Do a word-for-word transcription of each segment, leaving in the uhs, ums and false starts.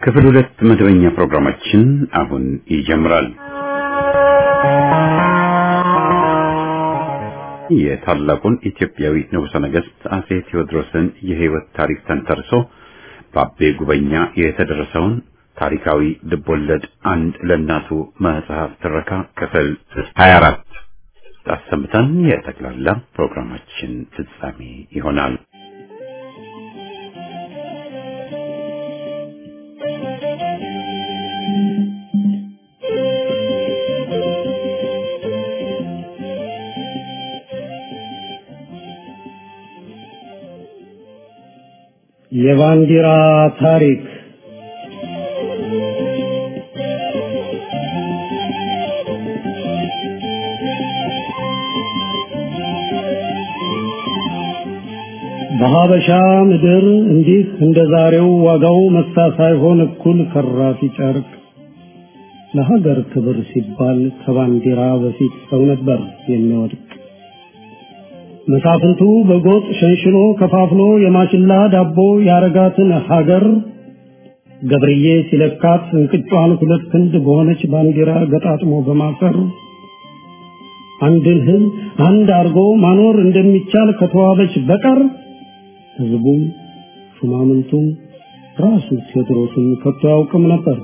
ክፍል ሁለት መደበኛ ፕሮግራማችን አሁን ይጀምራል። የታላቁን ኢትዮጵያዊ ንጉሠ ነገሥት አጼ ቴዎድሮስን የሕይወት ታሪክ ተንተርሶ በአቤ ጉበኛ የተደረሰውን ታሪካዊ ልቦለድ አንድ ለእናቱ መጽሐፍ ትረካ ክፍል ሀያ አራት አሰምተን የጠቅላላ ፕሮግራማችን ፍጻሜ ይሆናል። የባንዲራ ታሪክ በሀበሻ ምድር እንዲህ እንደዛሬው ዋጋው መሳ ሳይሆን እኩል ከራፊ ጨርቅ ለሀገር ክብር ሲባል ከባንዲራ በፊት ሰው ነበር የሚወድቅ። መሳፍንቱ በጎጥ ሸንሽሎ ከፋፍሎ የማሽላ ዳቦ ያረጋትን ሀገር ገብርዬ ሲለካት እንቅጯን ሁለት ክንድ በሆነች ባንዲራ ገጣጥሞ በማሰር አንድን ሕዝብ አንድ አርጎ ማኖር እንደሚቻል ከተዋበች በቀር ሕዝቡም ሹማምንቱም ራሱ ቴዎድሮስን ከቶ ያውቅም ነበር።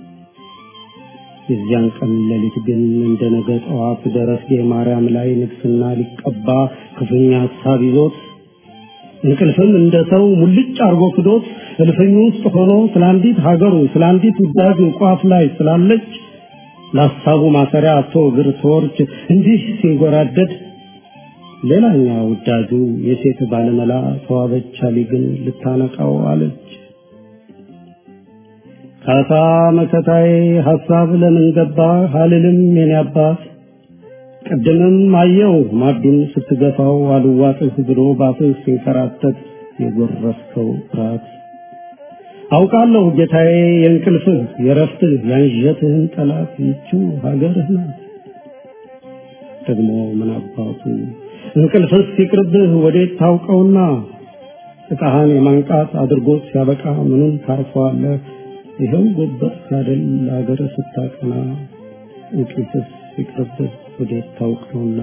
የዚያን ቀን ሌሊት ግን እንደ ነገ ጠዋት ደረስጌ ማርያም ላይ ንግስና ሊቀባ ክፉኛ ሐሳብ ይዞት እንቅልፍም እንደ ሰው ሙልጭ አርጎ ክዶት እልፍኙ ውስጥ ሆኖ ስላንዲት ሀገሩ ስላንዲት ውዳጅ ቋፍ ላይ ስላለች ለሐሳቡ ማሰሪያ አቶ እግር ተወርች እንዲህ ሲንጎራደድ ሌላኛ ውዳጁ የሴት ባለመላ ተዋበች አሊ ግን ልታነቃው አለች። ካሳ መከታዬ ሐሳብ ለምን ገባ አልልም የኔ አባት ቀደምም አየው ማዱን ስትገፋው አልዋጥህ ብሎ ባፍህ ሲንከራተት የጎረስከው ፍርሃት አውቃለሁ ጌታዬ የእንቅልፍህ የረፍትህ ያንጀትህን ጠላት ይቹ ሀገርህ ናት። ደግሞ ምን አባቱ እንቅልፍህ ሲቅርብህ ወዴት ታውቀውና እጣሃን የማንቃት አድርጎት ሲያበቃ ምንም ታርፈዋለህ። ይኸው ጎበዝ ካደል ሀገር ስታቀና እንቅልፍህ ሲቅርብህ ወዴት ታውቀውና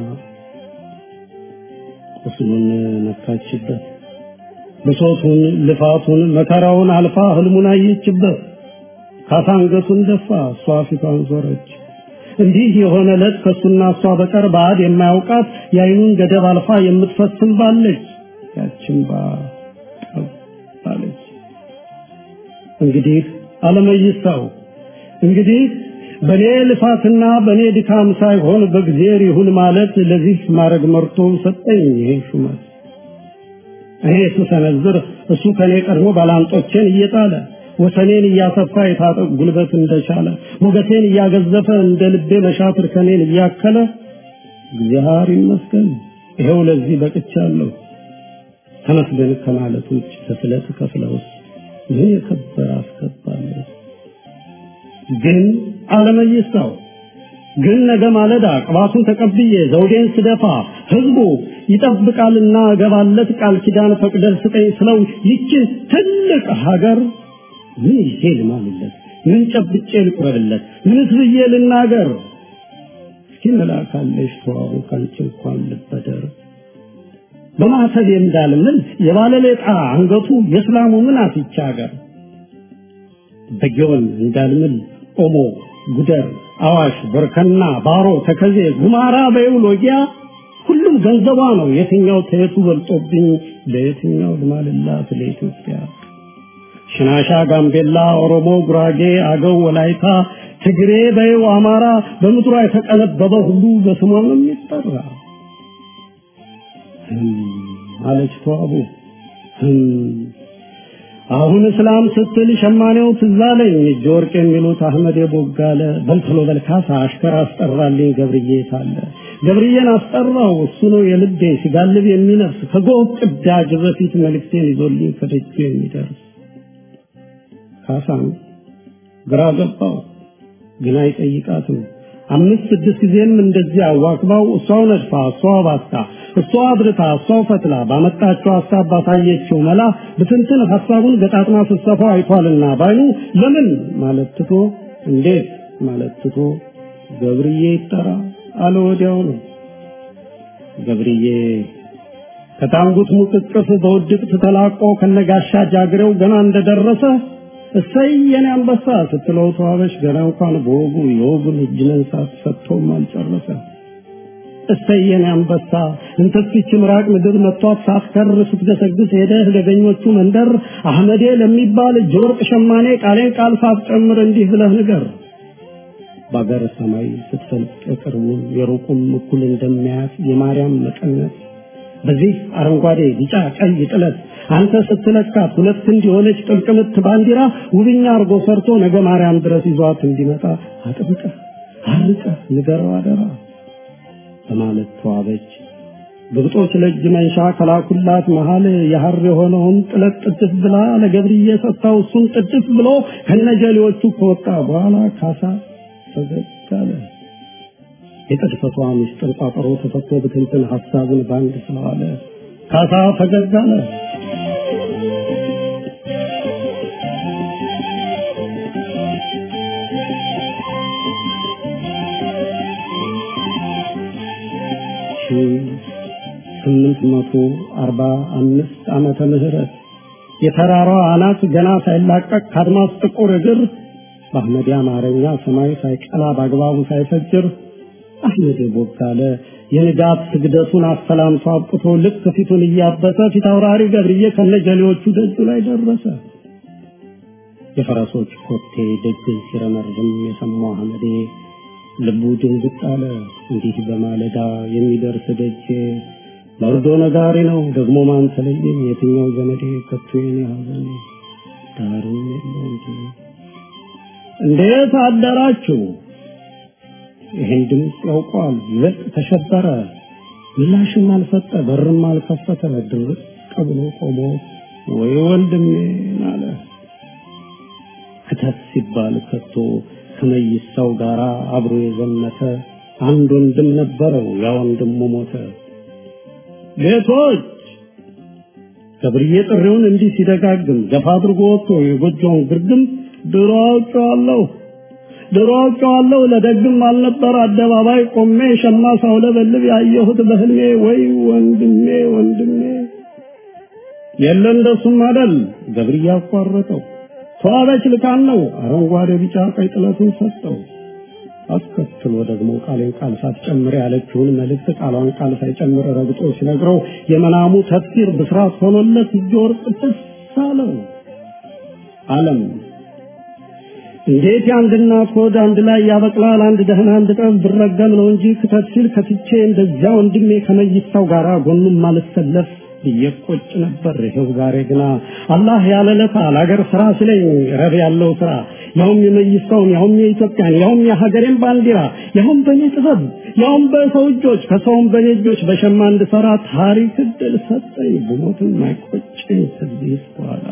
ቁስሉን ነካችበት ብሶቱን ልፋቱን መከራውን አልፋ ህልሙን አየችበት። ካሳ አንገቱን ደፋ እሷ ፊቷን ዞረች። እንዲህ የሆነ ዕለት ከሱና እሷ በቀር ባዕድ የማያውቃት የዓይኑን ገደብ አልፋ የምትፈስም ባለች ያችን ባለች እንግዲህ አለመይሳው እንግዲህ በኔ ልፋትና በኔ ድካም ሳይሆን በእግዚአብሔር ይሁን ማለት ለዚህ ማረግ መርቶ ሰጠኝ ይሄ ሹመት። እኔ ስሰነዝር እሱ ከኔ ቀድሞ ባላንጦቼን እየጣለ ወሰኔን እያሰፋ የታጠቅ ጉልበት እንደቻለ ሞገሴን እያገዘፈ እንደ ልቤ መሻትር ከኔን እያከለ እግዚአብሔር ይመስገን ይሄው ለዚህ በቅቻለሁ። ተመስገን ከማለት ውጭ ተስለት ከፍለውስ ምን የከበረ አስከባለሁ። ግን አለመይሳው ግን ነገ ማለዳ ቅባቱን ተቀብዬ ዘውዴን ስደፋ ህዝቡ ይጠብቃልና ገባለት ቃል ኪዳን ፈቅደህ ስጠኝ ስለው ይቺ ትልቅ ሀገር ምን ይሄል ማለት ምን ጨብጬ ልቁረብለት ምንስ ብዬ ልናገር? እስኪ መላካለሽ ተዋቡ ካንቺ እንኳን ልበደር በማሰብ እንዳልምን የባለሌጣ አንገቱ የእስላሙ ምን አትቻገር በጊዮን እንዳልምን ኦሞ ጉደር አዋሽ በርከና ባሮ ተከዜ ጉማራ በይውሎጊያ ሁሉም ገንዘቧ ነው። የትኛው ተየቱ በልጦብኝ ለየትኛው ልማልላት ለኢትዮጵያ? ሽናሻ ጋምቤላ ኦሮሞ ጉራጌ አገው ወላይታ ትግሬ በይው አማራ በምድሯ የተቀለበበ ሁሉ በስሟ ነው የሚጠራ። አለች ተዋቡ አሁን እስላም ስትል ሸማኔው ትዛለኝ ጆርቅ የሚሉት አህመድ የቦጋለ በልተሎ በልካሳ አሽከር አስጠራልኝ ገብርዬ ታለ ገብርዬን አስጠራው እሱ ነው የልቤ ሲጋልብ የሚነፍስ ከጎብ ቅዳጅ በፊት መልእክቴን ይዞልኝ ከደጅ የሚደርስ። ካሳም ግራ ገባው ግን አይጠይቃትም አምስት ስድስት ጊዜም እንደዚህ አዋክባው እሷው ነድፋ እሷው ባስታ እሷው አብርታ እሷው ፈትላ ባመጣቸው ሐሳብ ባሳየችው መላ በትንትን ሐሳቡን ገጣጥማ ስትሰፋው አይቷልና ባይኑ ለምን ማለት ትቶ እንዴት ማለት ትቶ ገብርዬ ይጠራ አለ ወዲያው ነው። ገብርዬ ከታንጉት ሙቅቅፍ በውድቅት ተላቆ ከነጋሻ ጃግሬው ገና እንደደረሰ እሰይ የኔ አንበሳ ስትለው ተዋበሽ ገና እንኳን በወጉ የወጉን እጅ መንሳት ሰጥቶም አልጨረሰ። እሰይ የኔ አንበሳ እንተስኪች ምራቅ ምድር መጥቷት ሳትከር ስትገሰግስ ሄደህ ለገኞቹ መንደር አህመዴ ለሚባል ጆርቅ ሸማኔ ቃሌን ቃል ሳትጨምር እንዲህ ብለህ ንገር። ባገር ሰማይ ስትፈልቅ የቅርቡን የሩቁም እኩል እንደሚያት የማርያም መቀነት በዚህ አረንጓዴ ቢጫ ቀይ ጥለት አንተ ስትለካት ሁለት ክንድ የሆነች ጥልቅምት ባንዲራ ውብኛ አርጎ ሰርቶ ነገ ማርያም ድረስ ይዟት እንዲመጣ አጥብቀህ አርቀህ ንገረው አደራ በማለት ተዋበች። ግብጦች ለእጅ መንሻ ከላኩላት መሃል የሐር የሆነውን ጥለት ጥድፍ ብላ ለገብርዬ ሰጥታው እሱን ጥድፍ ብሎ ከነጀሌዎቹ ከወጣ በኋላ ካሳ ፈገግ አለ። የጥድፈቷ ምስጢር ቋጠሮ ተፈቶ በትንትን ሐሳቡን ባንድ ስለዋለ ካሳ ፈገግ አለ። ስምንት መቶ አርባ አምስት ዓመተ ምህረት የተራራው አናት ገና ሳይላቀቅ ካድማስ ጥቁር እግር በአህመድ አማርኛ ሰማይ ሳይቀላ በአግባቡ ሳይፈጅር አህመድ ቦጋለ የንጋት ስግደቱን አፈላምቶ አብቅቶ ልክ ፊቱን እያበሰ ፊት አውራሪ ገብርዬ ከነጀሌዎቹ ደጁ ላይ ደረሰ። የፈረሶች ኮቴ ደጅ ሲረመርም የሰማው አህመድ ልቡ ድንግጥ አለ። እንዲህ በማለዳ የሚደርስ ደጅ መርዶ ነጋሪ ነው ደግሞ ማን ተለየኝ የትኛው ዘመዴ ከቶ የኔ ሐዘን ዳሩ የለው እንጂ እንዴት አደራችሁ? ይሄን ድምፅ ያውቋል ይበልጥ ተሸበረ። ምላሽም አልሰጠ በርም አልከፈተ ድርቅ ብሎ ቆሞ ወይ ወንድሜ አለ። ከተት ሲባል ከቶ ከመይሳው ጋራ አብሮ የዘመተ አንድ ወንድም ነበረው ያ ወንድሙ ሞተ። ጌቶች ገብርዬ ጥሪውን እንዲህ ሲደጋግም ገፋ አድርጎ ወጥቶ የጎጆውን ግርግም ድሮ አውቄዋለሁ ድሮ አውቄዋለሁ ለደግም አልነበር አደባባይ ቆሜ ሸማ ሳውለበልብ ያየሁት በህልሜ ወይ ወንድሜ ወንድሜ የለ እንደሱም አይደል ገብርዬ አቋረጠው። ተዋበች ልካን ነው አረንጓዴ ቢጫ ቀይ ጥለቱን ሰጠው። አስከትሎ ደግሞ ቃሌን ቃል ሳትጨምር ያለችውን መልእክት ቃሏን ቃል ሳይጨምር ረግጦ ሲነግረው የመናሙ ተፍሲር ብስራት ሆኖለት ጆርቅ ተሳለው። ዓለም እንዴት የአንድ እናት ሆድ አንድ ላይ ያበቅላል አንድ ደህና አንድ ጠብ ብረገም ነው እንጂ ክተት ሲል ከትቼ እንደዚያ ወንድሜ ከመይሳው ጋራ ጎኑም ማልሰለፍ ይቆጭ ነበር። ይሄው ዛሬ ግና አላህ ያለለታ ለሀገር ስራ ስለኝ ረብ ያለው ስራ ያውም የመይሳውን ያውም የኢትዮጵያን ያውም የሀገሬን ባንዲራ ያውም በኔ ጥበብ ያውም በሰው እጆች ከሰውም በኔ እጆች በሸማ እንድሰራ ታሪክ እድል ሰጠኝ። ብሞትም አይቆጭኝ ከዚህ በኋላ።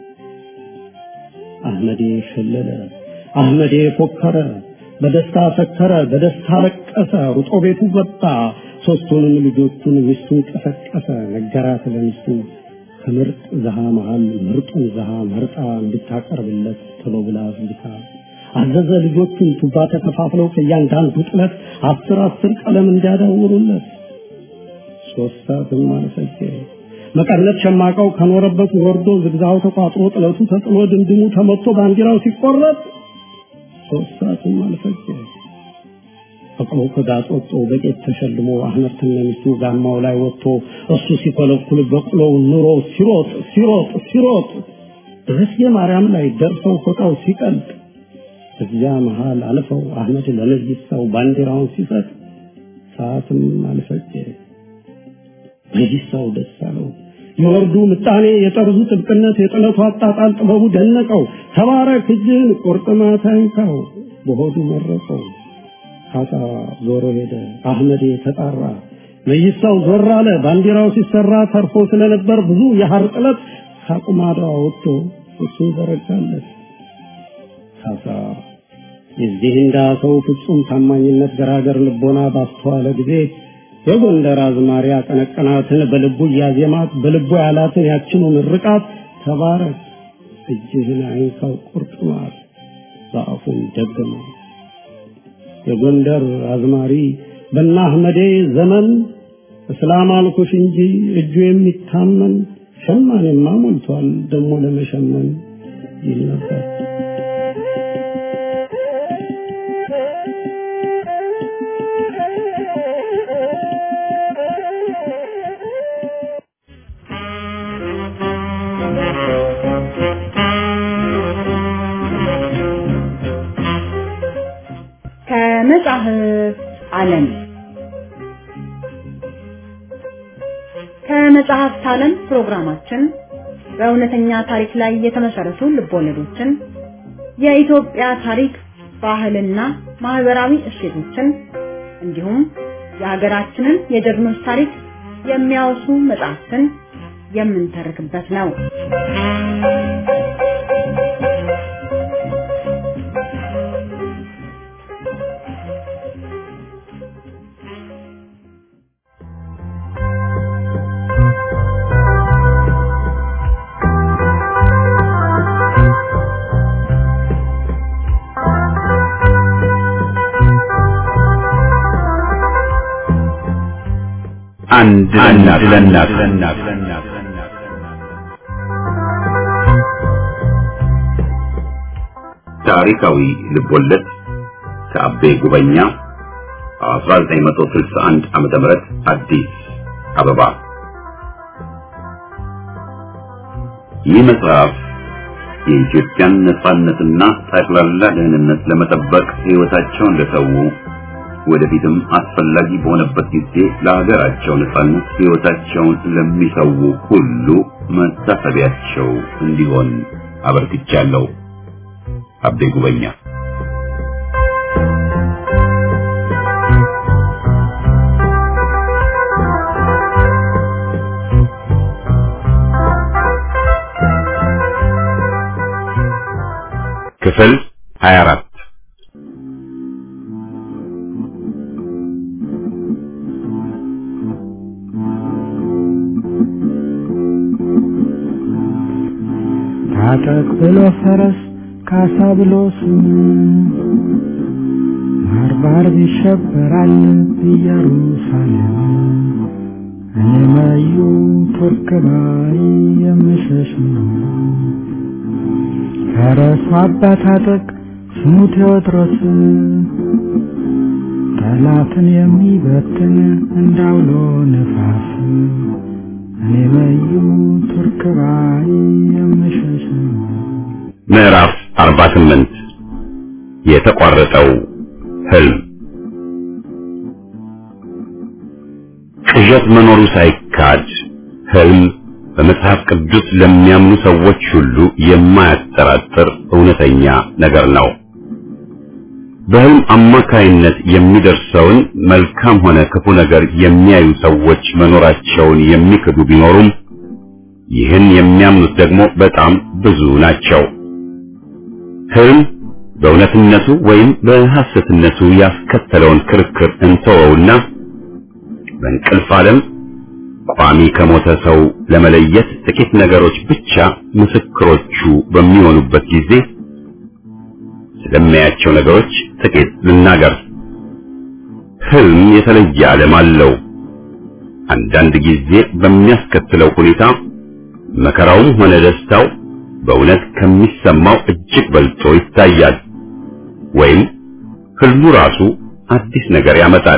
አህመዴ ሸለለ አህመዴ ፎከረ በደስታ ሰከረ በደስታ ለቀሰ ሩጦ ቤቱ ወጣ። ሶስቱንም ልጆቹን ሚስቱን ቀሰቀሰ ነገራት ለሚስቱ ከምርጥ ዘሃ መሃል ምርጡን ዘሃ መርጣ እንድታቀርብለት ቶሎ ብላ አዝልታ አዘዘ። ልጆቹን ቱባ ተከፋፍለው ከእያንዳንዱ ጥለት አስር አስር ቀለም እንዲያዳውሩለት ሶስት ሰዓትም አልፈጀ። መቀነት ሸማቃው ከኖረበት ወርዶ ዝግዛው ተቋጥሮ ጥለቱ ተጥሎ ድምድሙ ተመቶ ባንዲራው ሲቆረጥ ሶስት ሰዓትም አልፈጀ። ፈቅሮ ከጋጦጦ በቄት ተሸልሞ አህመድ ተነሚስቱ ጋማው ላይ ወጥቶ እሱ ሲፈለኩል በቅሎው ኑሮ ሲሮጥ ሲሮጥ ሲሮጥ ድረስ የማርያም ላይ ደርሰው ፎጣው ሲቀልጥ እዚያ መሃል አልፈው አህመድ ለመይሳው ባንዲራውን ሲሰጥ ሰዓትም አልፈጀ። መይሳው ደስ አለው። የወርዱ ምጣኔ የጠርዙ ጥብቅነት የጥለቱ አጣጣል ጥበቡ ደነቀው። ተባረክ እጅን ቁርጥማት አይንካው በሆዱ መረቀው። ካሳ ዞሮ ሄደ አህመድ ተጣራ። መይሳው ዞር አለ ባንዲራው ሲሰራ ተርፎ ስለነበር ብዙ የሐር ጥለት ካቁማዳው ወጥቶ እሱ ዘረጋለት። ካሳ የዚህ እንዳ ሰው ፍጹም ታማኝነት ገራገር ልቦና ባስተዋለ ጊዜ የጎንደር አዝማሪ አቀነቀናትን በልቡ ያዜማት በልቡ ያላትን ያችኑ ምርቃት ተባረክ እጅህን አይንካው ቁርጥማት በአፉን ደገመ። የጎንደር አዝማሪ በእነ አህመዴ ዘመን እስላም አልኩሽ እንጂ እጁ የሚታመን ሸማኔማ ሞልቷል ደሞ ለመሸመን ይል ነበር። ከመጽሐፍ ዓለም ከመጽሐፍ ዓለም ፕሮግራማችን በእውነተኛ ታሪክ ላይ የተመሰረቱ ልቦለዶችን የኢትዮጵያ ታሪክ ባህልና ማህበራዊ እሴቶችን እንዲሁም የሀገራችንን የጀግኖች ታሪክ የሚያወሱ መጽሐፍትን የምንተርክበት ነው። አንድ ለእናት ታሪካዊ ልቦለድ ከአቤ ጉበኛ አስራ ዘጠኝ መቶ ስልሳ አንድ ዓመተ ምህረት አዲስ አበባ። ይህ መጽሐፍ የኢትዮጵያን ነጻነትና ጠቅላላ ደህንነት ለመጠበቅ ሕይወታቸውን ለሰው ወደፊትም አስፈላጊ በሆነበት ጊዜ ለሀገራቸው ነጻነት ሕይወታቸውን ለሚሰው ሁሉ መታሰቢያቸው እንዲሆን አበርክቻለሁ። አቤ ጉበኛ። ክፍል ሀያ አራት ታጠቅ ብሎ ፈረስ ካሳ ብሎ ስም ማርባር ይሸበራል ኢየሩሳሌም እኔ ማዩ ቱርክ ባይ የምሸሽ ነው። ፈረሱ አባ ታጠቅ ስሙ ቴዎድሮስ ጠላትን የሚበትን እንዳውሎ ነፋስ እኔ ማዩ ቱርክ ባይ የምሸሽ ነው። ምዕራፍ አርባ ስምንት የተቋረጠው ህልም። ቅዠት መኖሩ ሳይካድ ህልም በመጽሐፍ ቅዱስ ለሚያምኑ ሰዎች ሁሉ የማያጠራጥር እውነተኛ ነገር ነው። በህልም አማካይነት የሚደርሰውን መልካም ሆነ ክፉ ነገር የሚያዩ ሰዎች መኖራቸውን የሚክዱ ቢኖሩም ይህን የሚያምኑት ደግሞ በጣም ብዙ ናቸው። ህልም በእውነትነቱ ወይም በሐሰትነቱ ያስከተለውን ክርክር እንተወውና በእንቅልፍ ዓለም ቋሚ ከሞተ ሰው ለመለየት ጥቂት ነገሮች ብቻ ምስክሮቹ በሚሆኑበት ጊዜ ስለሚያያቸው ነገሮች ጥቂት ልናገር። ህልም የተለየ ዓለም አለው። አንዳንድ ጊዜ በሚያስከትለው ሁኔታ መከራውም ሆነ ደስታው በእውነት ከሚሰማው እጅግ በልጦ ይታያል። ወይም ህልሙ ራሱ አዲስ ነገር ያመጣል።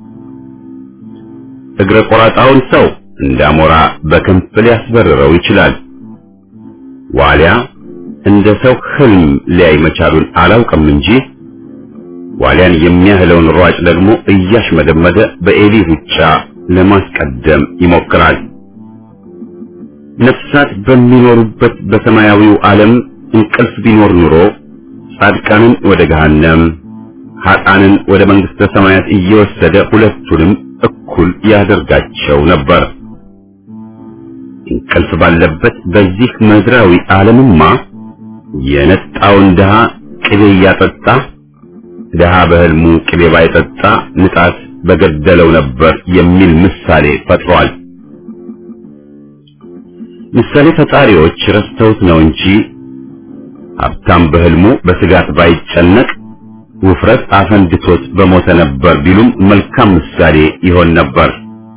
እግረ ቆራጣውን ሰው እንዳሞራ በክንፍ ሊያስበርረው ይችላል። ዋሊያ እንደ ሰው ህልም ሊያይ መቻሉን አላውቅም እንጂ ዋሊያን የሚያህለውን ሯጭ ደግሞ እያሽመደመደ በኤሊ ሩጫ ለማስቀደም ይሞክራል። ነፍሳት በሚኖሩበት በሰማያዊው ዓለም እንቅልፍ ቢኖር ኑሮ ጻድቃንን ወደ ገሃነም ኃጥአንን ወደ መንግሥተ ሰማያት እየወሰደ ሁለቱንም እኩል ያደርጋቸው ነበር። እንቅልፍ ባለበት በዚህ ምድራዊ ዓለምማ የነጣውን ድሃ ቅቤ እያጠጣ ድሃ በህልሙ ቅቤ ባይጠጣ ንጣት በገደለው ነበር የሚል ምሳሌ ፈጥሯል። ምሳሌ ፈጣሪዎች ረስተውት ነው እንጂ ሀብታም በህልሙ በስጋት ባይጨነቅ ውፍረት አፈንድቶት በሞተ ነበር ቢሉም መልካም ምሳሌ ይሆን ነበር።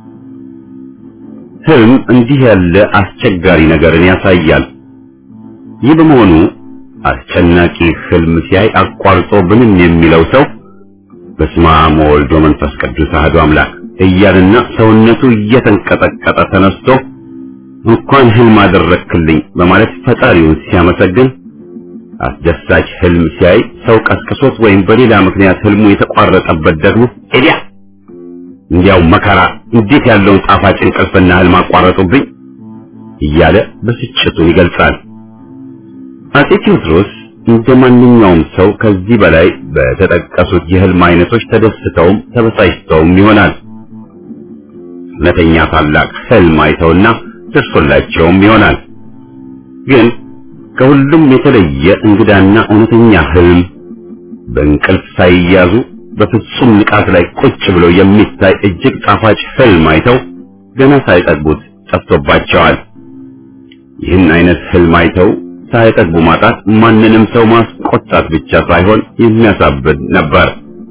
ህልም እንዲህ ያለ አስቸጋሪ ነገርን ያሳያል። ይህ በመሆኑ አስጨናቂ ህልም ሲያይ አቋርጦ ብንን የሚለው ሰው በስመ አብ ወወልድ ወመንፈስ ቅዱስ አሐዱ አምላክ እያለና ሰውነቱ እየተንቀጠቀጠ ተነስቶ እንኳን ህልም አደረክልኝ በማለት ፈጣሪውን ሲያመሰግን፣ አስደሳች ህልም ሲያይ ሰው ቀስቅሶት ወይም በሌላ ምክንያት ህልሙ የተቋረጠበት ደግሞ ኤዲያ እንዲያው መከራ እንዴት ያለውን ጣፋጭ እንቅልፍና ህልም አቋረጡብኝ እያለ ብስጭቱን ይገልጻል። አፄ ቴዎድሮስ እንደ ማንኛውም ሰው ከዚህ በላይ በተጠቀሱት የህልም አይነቶች ተደስተውም ተበሳጭተውም ይሆናል። እውነተኛ ታላቅ ህልም አይተውና ደርሶላቸውም ይሆናል። ግን ከሁሉም የተለየ እንግዳና እውነተኛ ህልም በእንቅልፍ ሳይያዙ በፍጹም ንቃት ላይ ቁጭ ብሎ የሚታይ እጅግ ጣፋጭ ህልም አይተው ገና ሳይጠግቡት ጠፍቶባቸዋል። ይህን አይነት ህልም አይተው ሳይጠግቡ ማጣት ማንንም ሰው ማስቆጣት ብቻ ሳይሆን የሚያሳብድ ነበር።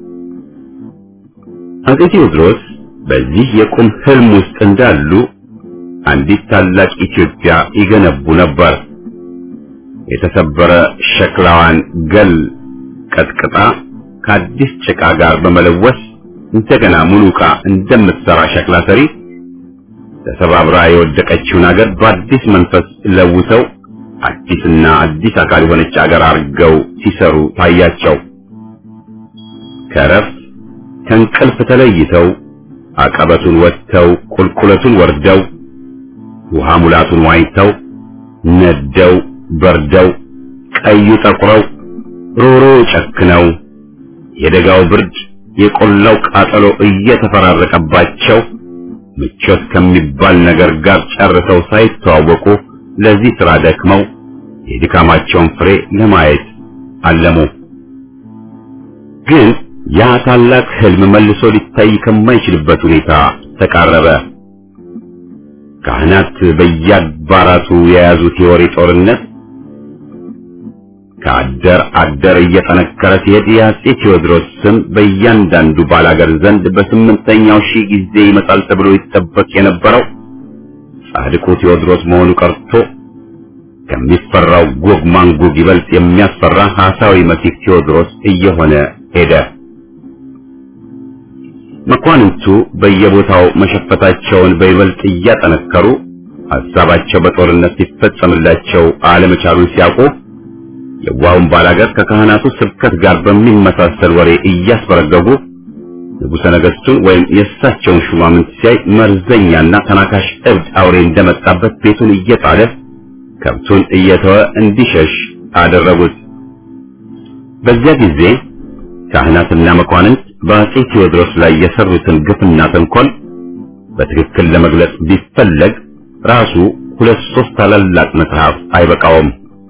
አፄ ቴዎድሮስ በዚህ የቁም ህልም ውስጥ እንዳሉ አንዲት ታላቅ ኢትዮጵያ ይገነቡ ነበር። የተሰበረ ሸክላዋን ገል ቀጥቅጣ ከአዲስ ጭቃ ጋር በመለወስ እንደገና ሙሉ ዕቃ እንደምትሰራ ሸክላ ሰሪ ተሰባብራ የወደቀችውን አገር በአዲስ መንፈስ ለውሰው አዲስና አዲስ አካል የሆነች አገር አርገው ሲሰሩ ታያቸው። ከረፍት ከእንቅልፍ ተለይተው አቀበቱን ወጥተው ቁልቁለቱን ወርደው ውሃ ሙላቱን ዋኝተው ነደው በርደው ቀዩ ጠቁረው ሮሮ ጨክነው የደጋው ብርድ የቆላው ቃጠሎ እየተፈራረቀባቸው ምቾት ከሚባል ነገር ጋር ጨርሰው ሳይተዋወቁ ለዚህ ስራ ደክመው የድካማቸውን ፍሬ ለማየት አለሙ። ግን ያ ታላቅ ህልም መልሶ ሊታይ ከማይችልበት ሁኔታ ተቃረበ። ካህናት በየአድባራቱ የያዙት የወሬ ጦርነት ከአደር አደር እየጠነከረ ሲሄድ የአፄ ቴዎድሮስ ስም በእያንዳንዱ ባላገር ዘንድ በስምንተኛው ሺህ ጊዜ ይመጣል ተብሎ ይጠበቅ የነበረው ጻድቁ ቴዎድሮስ መሆኑ ቀርቶ ከሚፈራው ጎግ ማንጎግ ይበልጥ የሚያስፈራ ሐሳዊ መሲህ ቴዎድሮስ እየሆነ ሄደ። መኳንንቱ በየቦታው መሸፈታቸውን በይበልጥ እያጠነከሩ ሐሳባቸው በጦርነት ሲፈጸምላቸው አለመቻሉን ሲያውቁ የዋውን ባላገር ከካህናቱ ስብከት ጋር በሚመሳሰል ወሬ እያስበረገጉ ንጉሠ ነገሥቱን ወይም የእሳቸውን ሹማምንት ሲያይ መርዘኛና ተናካሽ እብድ አውሬ እንደመጣበት ቤቱን እየጣለ ከብቱን እየተወ እንዲሸሽ አደረጉት። በዚያ ጊዜ ካህናትና መኳንንት በአፄ ቴዎድሮስ ላይ የሰሩትን ግፍና ተንኮል በትክክል ለመግለጽ ቢፈለግ ራሱ ሁለት ሶስት ታላላቅ መጽሐፍ አይበቃውም።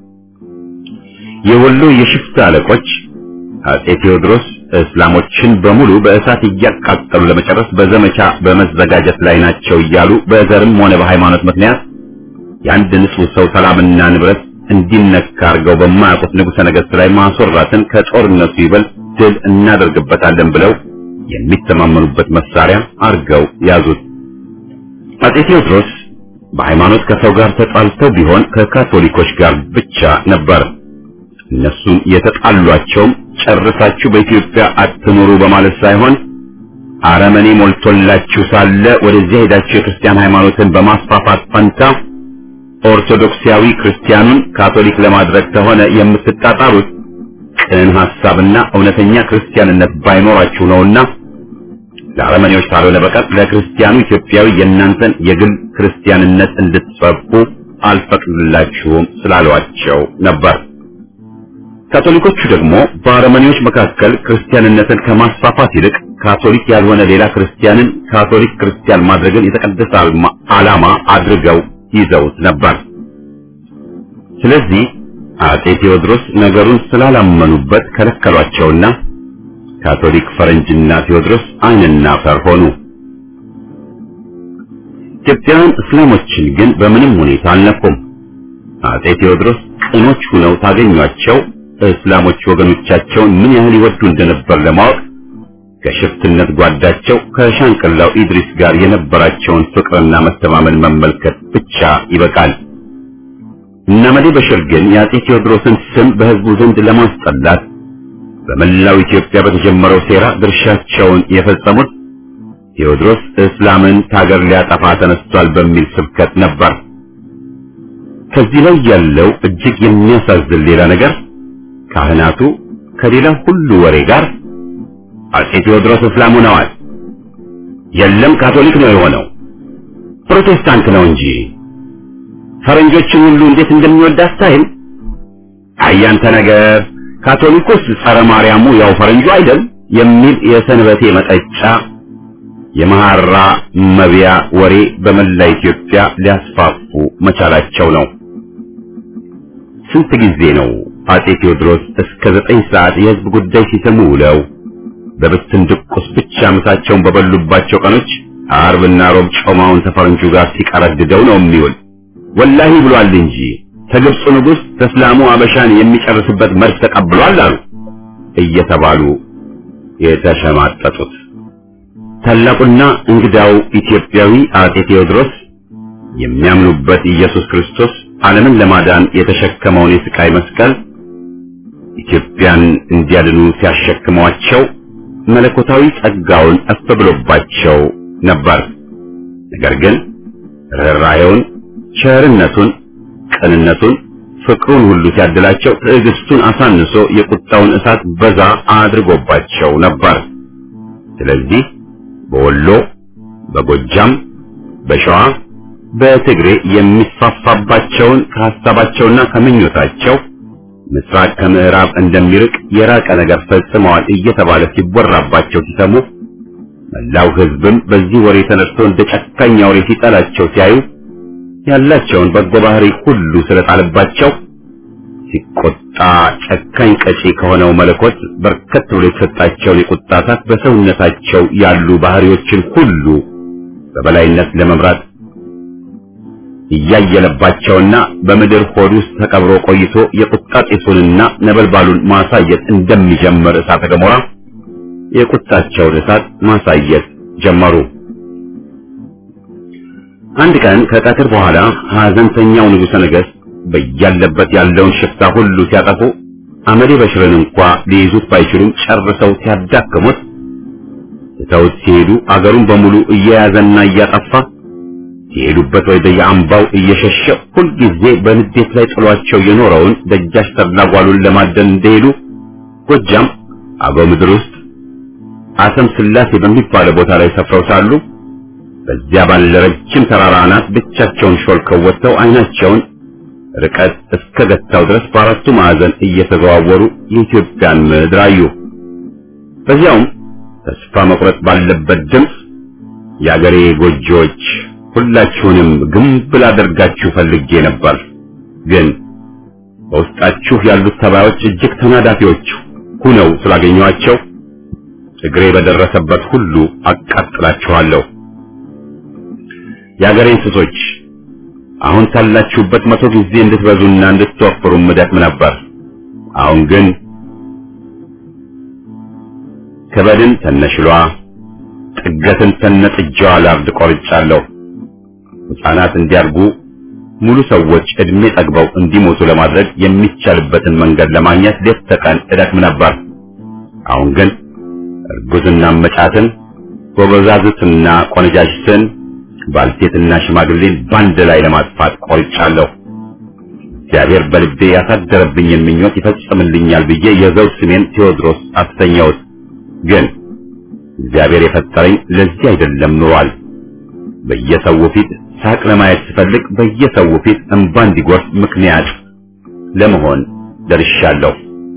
የወሎ የሽፍታ አለቆች አፄ ቴዎድሮስ እስላሞችን በሙሉ በእሳት እያቃጠሉ ለመጨረስ በዘመቻ በመዘጋጀት ላይ ናቸው እያሉ በዘርም ሆነ በሃይማኖት ምክንያት የአንድ ንጹህ ሰው ሰላምና ንብረት እንዲነካ አድርገው በማያውቁት ንጉሠ ነገሥት ላይ ማስወራትን ከጦርነቱ ይበልጥ ድል እናደርግበታለን ብለው የሚተማመኑበት መሳሪያ አድርገው ያዙት። አፄ ቴዎድሮስ በሃይማኖት ከሰው ጋር ተጣልተው ቢሆን ከካቶሊኮች ጋር ብቻ ነበር። እነሱም የተጣሏቸውም ጨርሳችሁ በኢትዮጵያ አትኑሩ በማለት ሳይሆን አረመኔ ሞልቶላችሁ ሳለ ወደዚያ ሄዳችሁ የክርስቲያን ሃይማኖትን በማስፋፋት ፈንታ ኦርቶዶክሳዊ ክርስቲያኑን ካቶሊክ ለማድረግ ከሆነ የምትጣጣሩት ቅን ሐሳብና እውነተኛ ክርስቲያንነት ባይኖራችሁ ነውና ለአረመኔዎች ካልሆነ በቀር ለክርስቲያኑ ኢትዮጵያዊ የእናንተን የግል ክርስቲያንነት እንድትሰብኩ አልፈቅድላችሁም ስላሏቸው ነበር። ካቶሊኮቹ ደግሞ በአረመኔዎች መካከል ክርስቲያንነትን ከማስፋፋት ይልቅ ካቶሊክ ያልሆነ ሌላ ክርስቲያንን ካቶሊክ ክርስቲያን ማድረግን የተቀደሰ ዓላማ አድርገው ይዘውት ነበር። ስለዚህ አፄ ቴዎድሮስ ነገሩን ስላላመኑበት ከለከሏቸውና ካቶሊክ ፈረንጅና ቴዎድሮስ ዓይንና አፈር ሆኑ። ኢትዮጵያውያን እስላሞችን ግን በምንም ሁኔታ አልነኩም። አጼ ቴዎድሮስ ቅኖች ሆነው ታገኟቸው እስላሞች ወገኖቻቸውን ምን ያህል ይወዱ እንደነበር ለማወቅ ከሽፍትነት ጓዳቸው ከሻንቅላው ኢድሪስ ጋር የነበራቸውን ፍቅርና መተማመን መመልከት ብቻ ይበቃል። እነ መዴ በሽር ግን የአጼ ቴዎድሮስን ስም በህዝቡ ዘንድ ለማስጠላት በመላው ኢትዮጵያ በተጀመረው ሴራ ድርሻቸውን የፈጸሙት ቴዎድሮስ እስላምን ታገር ሊያጠፋ ተነስቷል በሚል ስብከት ነበር። ከዚህ ላይ ያለው እጅግ የሚያሳዝን ሌላ ነገር ካህናቱ ከሌላ ሁሉ ወሬ ጋር አጼ ቴዎድሮስ እስላም ሆነዋል፣ የለም ካቶሊክ ነው የሆነው፣ ፕሮቴስታንት ነው እንጂ ፈረንጆችን ሁሉ እንዴት እንደሚወድ አስተያየም። አያንተ ነገር ካቶሊኮስ ጸረ ማርያሙ ያው ፈረንጁ አይደል የሚል የሰንበቴ መጠጫ የመሐራ መቢያ ወሬ በመላ ኢትዮጵያ ሊያስፋፉ መቻላቸው ነው። ስንት ጊዜ ነው አጼ ቴዎድሮስ እስከ ዘጠኝ ሰዓት የህዝብ ጉዳይ ሲሰሙ ውለው በብትን ድቁስ ብቻ ምሳቸውን በበሉባቸው ቀኖች አርብና ሮብ ጮማውን ተፈረንጁ ጋር ሲቀረድደው ነው የሚውል። ወላሂ ብሏል እንጂ ከግብጽ ንጉስ ተስላሙ አበሻን የሚጨርስበት መርስ ተቀብሏል አሉ እየተባሉ የተሸማጠጡት። ታላቁና እንግዳው ኢትዮጵያዊ አጼ ቴዎድሮስ የሚያምኑበት ኢየሱስ ክርስቶስ ዓለምን ለማዳን የተሸከመውን የስቃይ መስቀል ኢትዮጵያን እንዲያድኑ ሲያሸክሟቸው መለኮታዊ ጸጋውን እፍ ብሎባቸው ነበር። ነገር ግን ርኅራኄውን፣ ቸርነቱን፣ ቅንነቱን፣ ፍቅሩን ሁሉ ሲያድላቸው ትዕግስቱን አሳንሶ የቁጣውን እሳት በዛ አድርጎባቸው ነበር። ስለዚህ በወሎ፣ በጎጃም፣ በሸዋ፣ በትግሬ የሚፋፋባቸውን ከሐሳባቸውና ከምኞታቸው ምስራቅ ከምዕራብ እንደሚርቅ የራቀ ነገር ፈጽመዋል እየተባለ ሲወራባቸው ሲሰሙ መላው ሕዝብም በዚህ ወሬ ተነስቶ እንደ ጨካኝ አውሬ ሲጠላቸው ሲያዩ ያላቸውን በጎ ባህሪ ሁሉ ስለጣለባቸው ሲቆጣ ጨካኝ ቀጪ ከሆነው መለኮት በርከት ብሎ የተሰጣቸውን የቁጣ እሳት በሰውነታቸው ያሉ ባህሪዎችን ሁሉ በበላይነት ለመምራት እያየለባቸውና በምድር ሆድ ውስጥ ተቀብሮ ቆይቶ የቁጣ ጢሱንና ነበልባሉን ማሳየት እንደሚጀምር እሳተ ገሞራ የቁጣቸውን እሳት ማሳየት ጀመሩ። አንድ ቀን ከቀትር በኋላ ሐዘንተኛው ንጉሠ ነገሥት በያለበት ያለውን ሽፍታ ሁሉ ሲያጠፉ አመዴ በሽርን እንኳ ሊይዙት ባይችሉም ጨርሰው ሲያዳክሙት ተውት ሲሄዱ አገሩን በሙሉ እየያዘና እያጠፋ ሲሄዱበት ወደ የአምባው እየሸሸ ሁልጊዜ በንዴት ላይ ጥሏቸው የኖረውን ደጃች ተድላጓሉን ለማደን እንደሄዱ ጎጃም አገው ምድር ውስጥ አሰም ስላሴ በሚባለው ቦታ ላይ ሰፍረው ሳሉ በዚያ ባለ ረጅም ተራራ አናት ብቻቸውን ሾልከው ወጥተው ዓይናቸውን ርቀት እስከ ገታው ድረስ በአራቱ ማዕዘን እየተዘዋወሩ የኢትዮጵያን ምድር አዩ። በዚያውም ተስፋ መቁረጥ ባለበት ድምፅ የአገሬ ጎጆዎች ሁላችሁንም ግንብ ላደርጋችሁ ፈልጌ ነበር፣ ግን በውስጣችሁ ያሉት ተባዮች እጅግ ተናዳፊዎች ሆነው ስላገኘኋቸው እግሬ በደረሰበት ሁሉ አቃጥላችኋለሁ። የአገሬ እንስሶች አሁን ካላችሁበት መቶ ጊዜ እንድትበዙና እንድትወፍሩ ምደክም ነበር። አሁን ግን ከበድን ተነሽሏ ጥገትን ተነጥጃዋ ላርድ ቆርጫለሁ። ሕፃናት እንዲያርጉ ሙሉ ሰዎች እድሜ ጠግበው እንዲሞቱ ለማድረግ የሚቻልበትን መንገድ ለማግኘት ሌት ተቀን እደክም ነበር። አሁን ግን እርጉዝና መጫትን፣ ጎበዛዝትና ቆነጃጅትን፣ ባልቴትና ሽማግሌን ባንድ ላይ ለማጥፋት ቆርጫለሁ። እግዚአብሔር በልቤ ያሳደረብኝን ምኞት ይፈጽምልኛል ብዬ የዘውድ ስሜን ቴዎድሮስ አሰኘሁት። ግን እግዚአብሔር የፈጠረኝ ለዚህ አይደለም ኑሯል። በየሰው ፊት ሳቅ ለማየት ስፈልግ በየሰው ፊት እንባ እንዲጎርፍ ምክንያት ለመሆን ደርሻለሁ።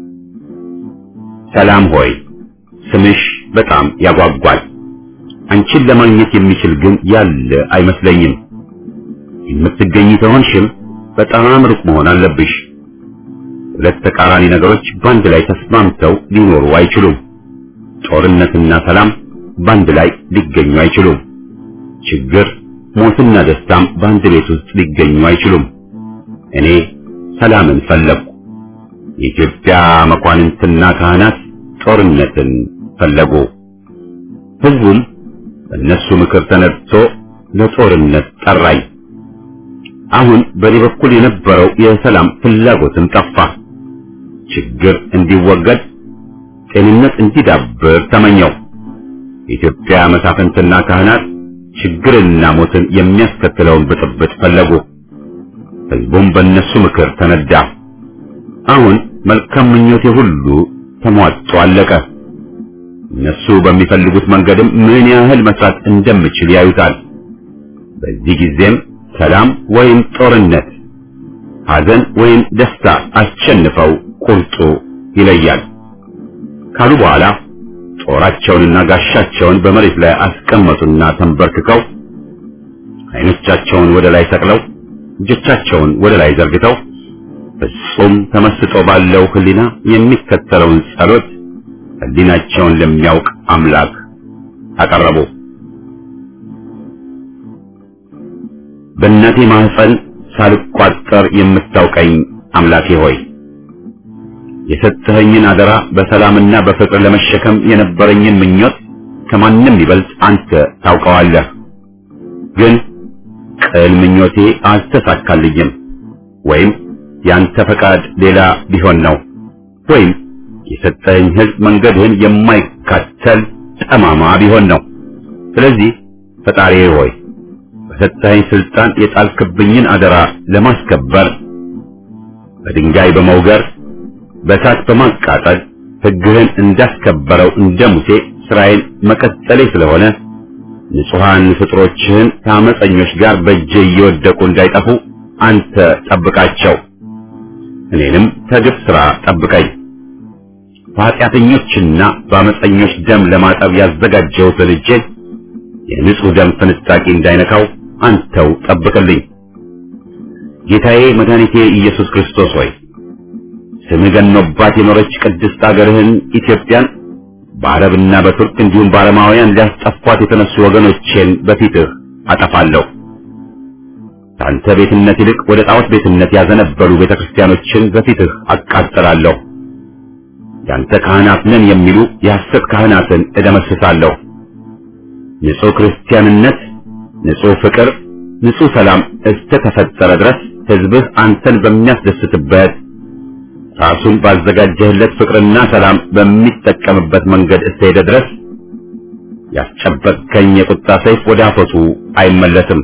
ሰላም ሆይ ስምሽ በጣም ያጓጓል። አንቺን ለማግኘት የሚችል ግን ያለ አይመስለኝም። የምትገኝ ተሆንሽም በጣም ሩቅ መሆን አለብሽ። ሁለት ተቃራኒ ነገሮች በአንድ ላይ ተስማምተው ሊኖሩ አይችሉም። ጦርነትና ሰላም በአንድ ላይ ሊገኙ አይችሉም። ችግር፣ ሞትና ደስታም በአንድ ቤት ውስጥ ሊገኙ አይችሉም። እኔ ሰላምን ፈለግኩ። የኢትዮጵያ መኳንንትና ካህናት ጦርነትን ፈለጉ። ሕዝቡም በእነሱ ምክር ተነድቶ ለጦርነት ጠራኝ። አሁን በእኔ በኩል የነበረው የሰላም ፍላጎትም ጠፋ። ችግር እንዲወገድ፣ ጤንነት እንዲዳብር ተመኘው። የኢትዮጵያ መሳፍንትና ካህናት ችግርና ሞትን የሚያስከትለውን ብጥብጥ ፈለጉ። ሕዝቡም በእነሱ ምክር ተነዳ። አሁን መልካም ምኞቴ ሁሉ ተሟጦ አለቀ። እነሱ በሚፈልጉት መንገድም ምን ያህል መስራት እንደምችል ያዩታል። በዚህ ጊዜም ሰላም ወይም ጦርነት፣ ሐዘን ወይም ደስታ አሸንፈው ቁርጡ ይለያል ካሉ በኋላ ጦራቸውንና ጋሻቸውን በመሬት ላይ አስቀመጡና ተንበርክከው ዓይኖቻቸውን ወደ ላይ ሰቅለው እጆቻቸውን ወደ ላይ ዘርግተው ፍጹም ተመስጦ ባለው ሕሊና የሚከተለውን ጸሎት ሕሊናቸውን ለሚያውቅ አምላክ አቀረቡ። በእናቴ ማህፀን ሳልቋጠር የምታውቀኝ አምላኬ ሆይ የሰጠኸኝን አደራ በሰላምና በፍቅር ለመሸከም የነበረኝን ምኞት ከማንም ይበልጥ አንተ ታውቀዋለህ። ግን ቅል ምኞቴ አልተሳካልኝም። ወይም ያንተ ፈቃድ ሌላ ቢሆን ነው፣ ወይም የሰጠኸኝ ሕዝብ መንገድህን የማይከተል ጠማማ ቢሆን ነው። ስለዚህ ፈጣሪዬ ሆይ በሰጠኸኝ ስልጣን የጣልክብኝን አደራ ለማስከበር በድንጋይ በመውገር በእሳት በማቃጠል ሕግህን እንዳስከበረው እንደ ሙሴ ስራዬን መቀጠሌ ስለሆነ ንጹሐን ፍጥሮችህን ከአመፀኞች ጋር በእጄ እየወደቁ እንዳይጠፉ አንተ ጠብቃቸው። እኔንም ከግፍ ሥራ ጠብቀኝ። በኃጢአተኞችና በአመፀኞች ደም ለማጠብ ያዘጋጀሁትን እጄን የንጹሕ ደም ፍንጣቂ እንዳይነካው አንተው ጠብቅልኝ። ጌታዬ መድኃኒቴ ኢየሱስ ክርስቶስ ሆይ ስምህ ገኖባት የኖረች ቅድስት አገርህን ኢትዮጵያን በአረብና በቱርክ እንዲሁም በአረማውያን ሊያስጠፏት የተነሱ ወገኖቼን በፊትህ አጠፋለሁ። ከአንተ ቤትነት ይልቅ ወደ ጣዖት ቤትነት ያዘነበሉ ቤተክርስቲያኖችን በፊትህ አቃጥላለሁ። ያንተ ካህናት ነን የሚሉ የሐሰት ካህናትን እደመስሳለሁ። ንጹሕ ክርስቲያንነት፣ ንጹሕ ፍቅር፣ ንጹሕ ሰላም እስከ ተፈጠረ ድረስ ሕዝብህ አንተን በሚያስደስትበት ራሱን ባዘጋጀህለት ፍቅርና ሰላም በሚጠቀምበት መንገድ እስከሄደ ድረስ ያስጨበጥከኝ የቁጣ ሰይፍ ወደ አፈቱ አይመለስም።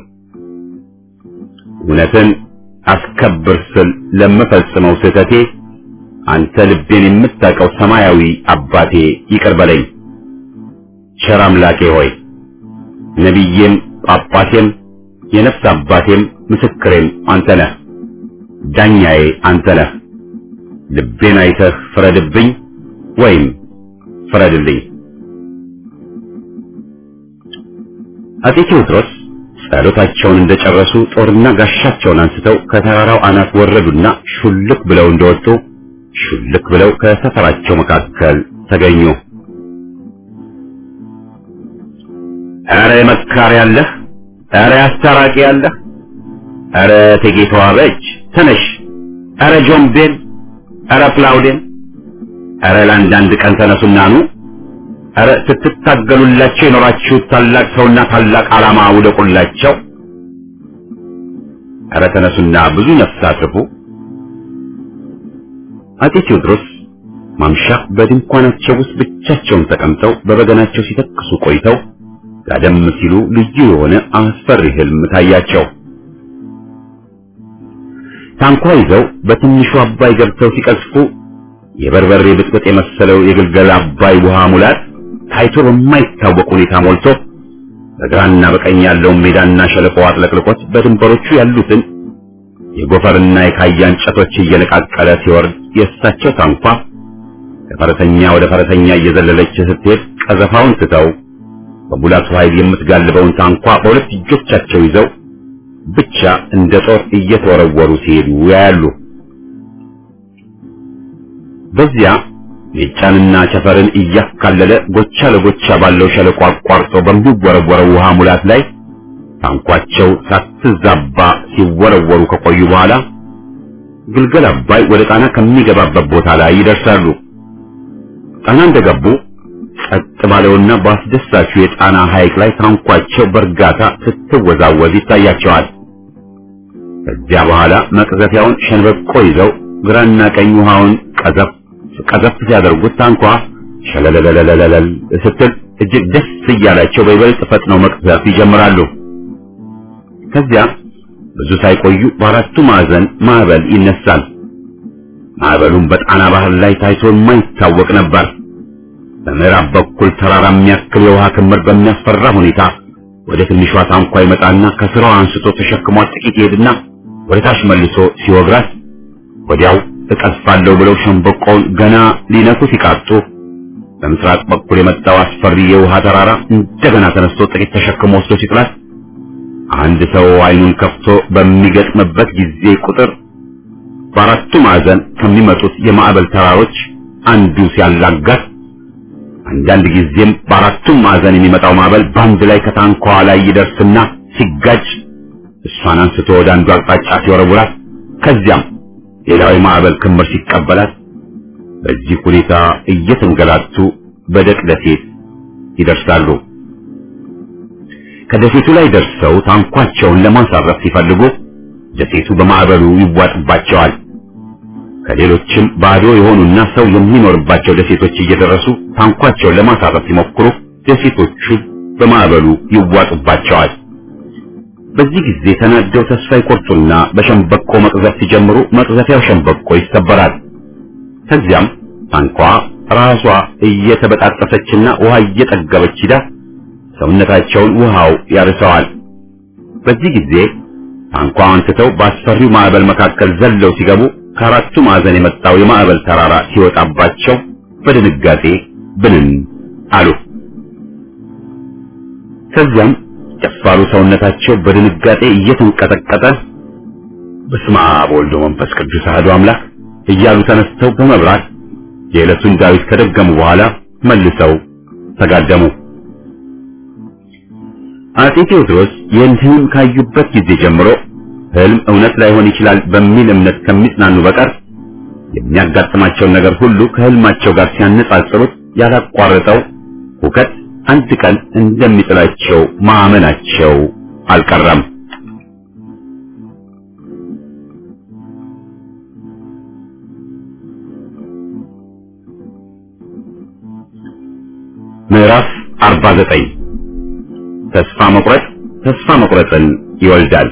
እውነትን አስከብር ስል ለምፈጽመው ስህተቴ አንተ ልቤን የምታውቀው ሰማያዊ አባቴ ይቅር በለኝ። ቸር አምላኬ ሆይ ነቢዬም ጳጳሴም የነፍስ አባቴም ምስክሬም አንተ ነህ። ዳኛዬ አንተ ነህ። ልቤን አይተህ ፍረድብኝ ወይም ፍረድልኝ። አፄ ቴዎድሮስ ጸሎታቸውን እንደጨረሱ ጦርና ጋሻቸውን አንስተው ከተራራው አናት ወረዱና ሹልክ ብለው እንደወጡ ሹልክ ብለው ከሰፈራቸው መካከል ተገኙ። አረ መካሪ ያለህ፣ አረ አስታራቂ ያለህ፣ አረ እቴጌ ተዋበች ተነሽ፣ አረ ጆምቤል፣ አረ ፕላውዴን፣ አረ ለአንዳንድ ቀን ተነሱና ኑ፣ አረ ስትታገሉላቸው የኖራችሁት ታላቅ ሰውና ታላቅ ዓላማ ውደቁላቸው፣ አረ ተነሱና ብዙ ነፍስ አትርፉ። አፄ ቴዎድሮስ ማምሻ በድንኳናቸው ውስጥ ብቻቸውን ተቀምጠው በበገናቸው ሲተክሱ ቆይተው ጋደም ሲሉ ልዩ የሆነ አስፈሪ ህልም ታያቸው። ታንኳ ይዘው በትንሹ አባይ ገብተው ሲቀዝፉ የበርበሬ ብጥብጥ የመሰለው የግልገል አባይ ውሃ ሙላት ታይቶ በማይታወቅ ሁኔታ ሞልቶ በግራና በቀኝ ያለውን ሜዳና ሸለቆ አጥለቅልቆት በድንበሮቹ ያሉትን የጎፈርና የካያ እንጨቶች እየነቃቀለ ሲወርድ የእሳቸው ታንኳ ከፈረሰኛ ወደ ፈረሰኛ እየዘለለች ስትሄድ ቀዘፋውን ትተው በቡላቱ ኃይል የምትጋልበውን ታንኳ በሁለት እጆቻቸው ይዘው ብቻ እንደ ጦር እየተወረወሩ ሲሄዱ ያያሉ። በዚያ ሜጫንና ቸፈርን እያካለለ ጎቻ ለጎቻ ባለው ሸለቆ አቋርጦ በሚወረወረው ውሃ ሙላት ላይ ታንኳቸው ሳትዛባ ሲወረወሩ ከቆዩ በኋላ ግልገል አባይ ወደ ጣና ከሚገባበት ቦታ ላይ ይደርሳሉ። ጣና እንደገቡ ጸጥ ባለውና በአስደሳቹ የጣና ሐይቅ ላይ ታንኳቸው በእርጋታ ስትወዛወዝ ይታያቸዋል። ከዚያ በኋላ መቅዘፊያውን ሸንበቆ ይዘው ግራና ቀኝ ውሃውን ቀዘፍ ቀዘፍ ሲያደርጉት ታንኳ ሸለለለለለል ስትል እጅግ ደስ እያላቸው በይበልጥ ፈጥነው መቅዘፍ ይጀምራሉ። ከዚያ ብዙ ሳይቆዩ በአራቱ ማዕዘን ማዕበል ይነሳል። ማዕበሉም በጣና ባህር ላይ ታይቶ የማይታወቅ ነበር። በምዕራብ በኩል ተራራ የሚያክል የውሃ ክምር በሚያስፈራ ሁኔታ ወደ ትንሿ ታንኳ ይመጣና ከስራው አንስቶ ተሸክሟት ጥቂት ይሄድና ወደ ታች መልሶ ሲወግራት ወዲያው እቀዝፋለሁ ብለው ሸንበቆውን ገና ሊነኩ ሲቃጡ በምስራቅ በኩል የመጣው አስፈሪ የውሃ ተራራ እንደገና ተነስቶ ጥቂት ተሸክሞ ወስዶ ሲጥላት አንድ ሰው አይኑን ከፍቶ በሚገጥምበት ጊዜ ቁጥር በአራቱ ማዕዘን ከሚመጡት የማዕበል ተራሮች አንዱ ሲያላጋት አንዳንድ ጊዜም በአራቱ ማዕዘን የሚመጣው ማዕበል ባንድ ላይ ከታንኳዋ ላይ ይደርስና ሲጋጭ እሷን አንስቶ ወደ አንዱ አቅጣጫ ሲወረውራት ከዚያም ሌላው የማዕበል ክምር ሲቀበላት በዚህ ሁኔታ እየተንገላቱ በደቅ ደሴት ይደርሳሉ። ከደሴቱ ላይ ደርሰው ታንኳቸውን ለማሳረፍ ሲፈልጉ ደሴቱ በማዕበሉ ይዋጥባቸዋል። ከሌሎችም ባዶ የሆኑና ሰው የሚኖርባቸው ደሴቶች እየደረሱ ታንኳቸውን ለማሳረፍ ሲሞክሩ ደሴቶቹ በማዕበሉ ይዋጡባቸዋል። በዚህ ጊዜ ተናደው ተስፋ ይቆርጡና በሸንበቆ መቅዘፍ ሲጀምሩ መቅዘፊያው ሸንበቆ ይሰበራል። ከዚያም ታንኳ ራሷ እየተበጣጠሰችና ውሃ እየጠገበች ሂዳ ሰውነታቸውን ውሃው ያርሰዋል። በዚህ ጊዜ ታንኳዋን ትተው በአስፈሪው ማዕበል መካከል ዘለው ሲገቡ ከአራቱ ማዕዘን የመጣው የማዕበል ተራራ ሲወጣባቸው በድንጋጤ ብንን አሉ። ከዚያም ደፋሩ ሰውነታቸው በድንጋጤ እየተንቀጠቀጠ በስመ አብ ወወልድ ወመንፈስ ቅዱስ አሐዱ አምላክ እያሉ ተነስተው በመብራት የዕለቱን ዳዊት ከደገሙ በኋላ መልሰው ተጋደሙ። አፄ ቴዎድሮስ ይህን ህልም ካዩበት ጊዜ ጀምሮ ህልም እውነት ላይሆን ይችላል በሚል እምነት ከሚጽናኑ በቀር የሚያጋጥማቸውን ነገር ሁሉ ከህልማቸው ጋር ሲያነጻጽሩት ያላቋረጠው ሁከት አንድ ቀን እንደሚጥላቸው ማመናቸው አልቀረም። ምዕራፍ አርባ ዘጠኝ ተስፋ መቁረጥ ተስፋ መቁረጥን ይወልዳል።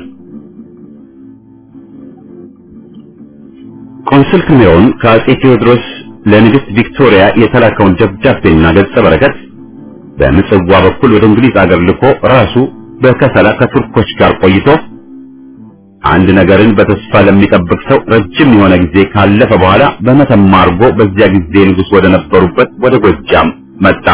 ቆንስል ካሜሮን ከአፄ ቴዎድሮስ ለንግሥት ቪክቶሪያ የተላከውን ደብዳቤና ገጸ በረከት በምጽዋ በኩል ወደ እንግሊዝ አገር ልኮ ራሱ በከሰላ ከቱርኮች ጋር ቆይቶ አንድ ነገርን በተስፋ ለሚጠብቅ ሰው ረጅም የሆነ ጊዜ ካለፈ በኋላ በመተማ አድርጎ በዚያ ጊዜ ንጉሥ ወደ ነበሩበት ወደ ጎጃም መጣ።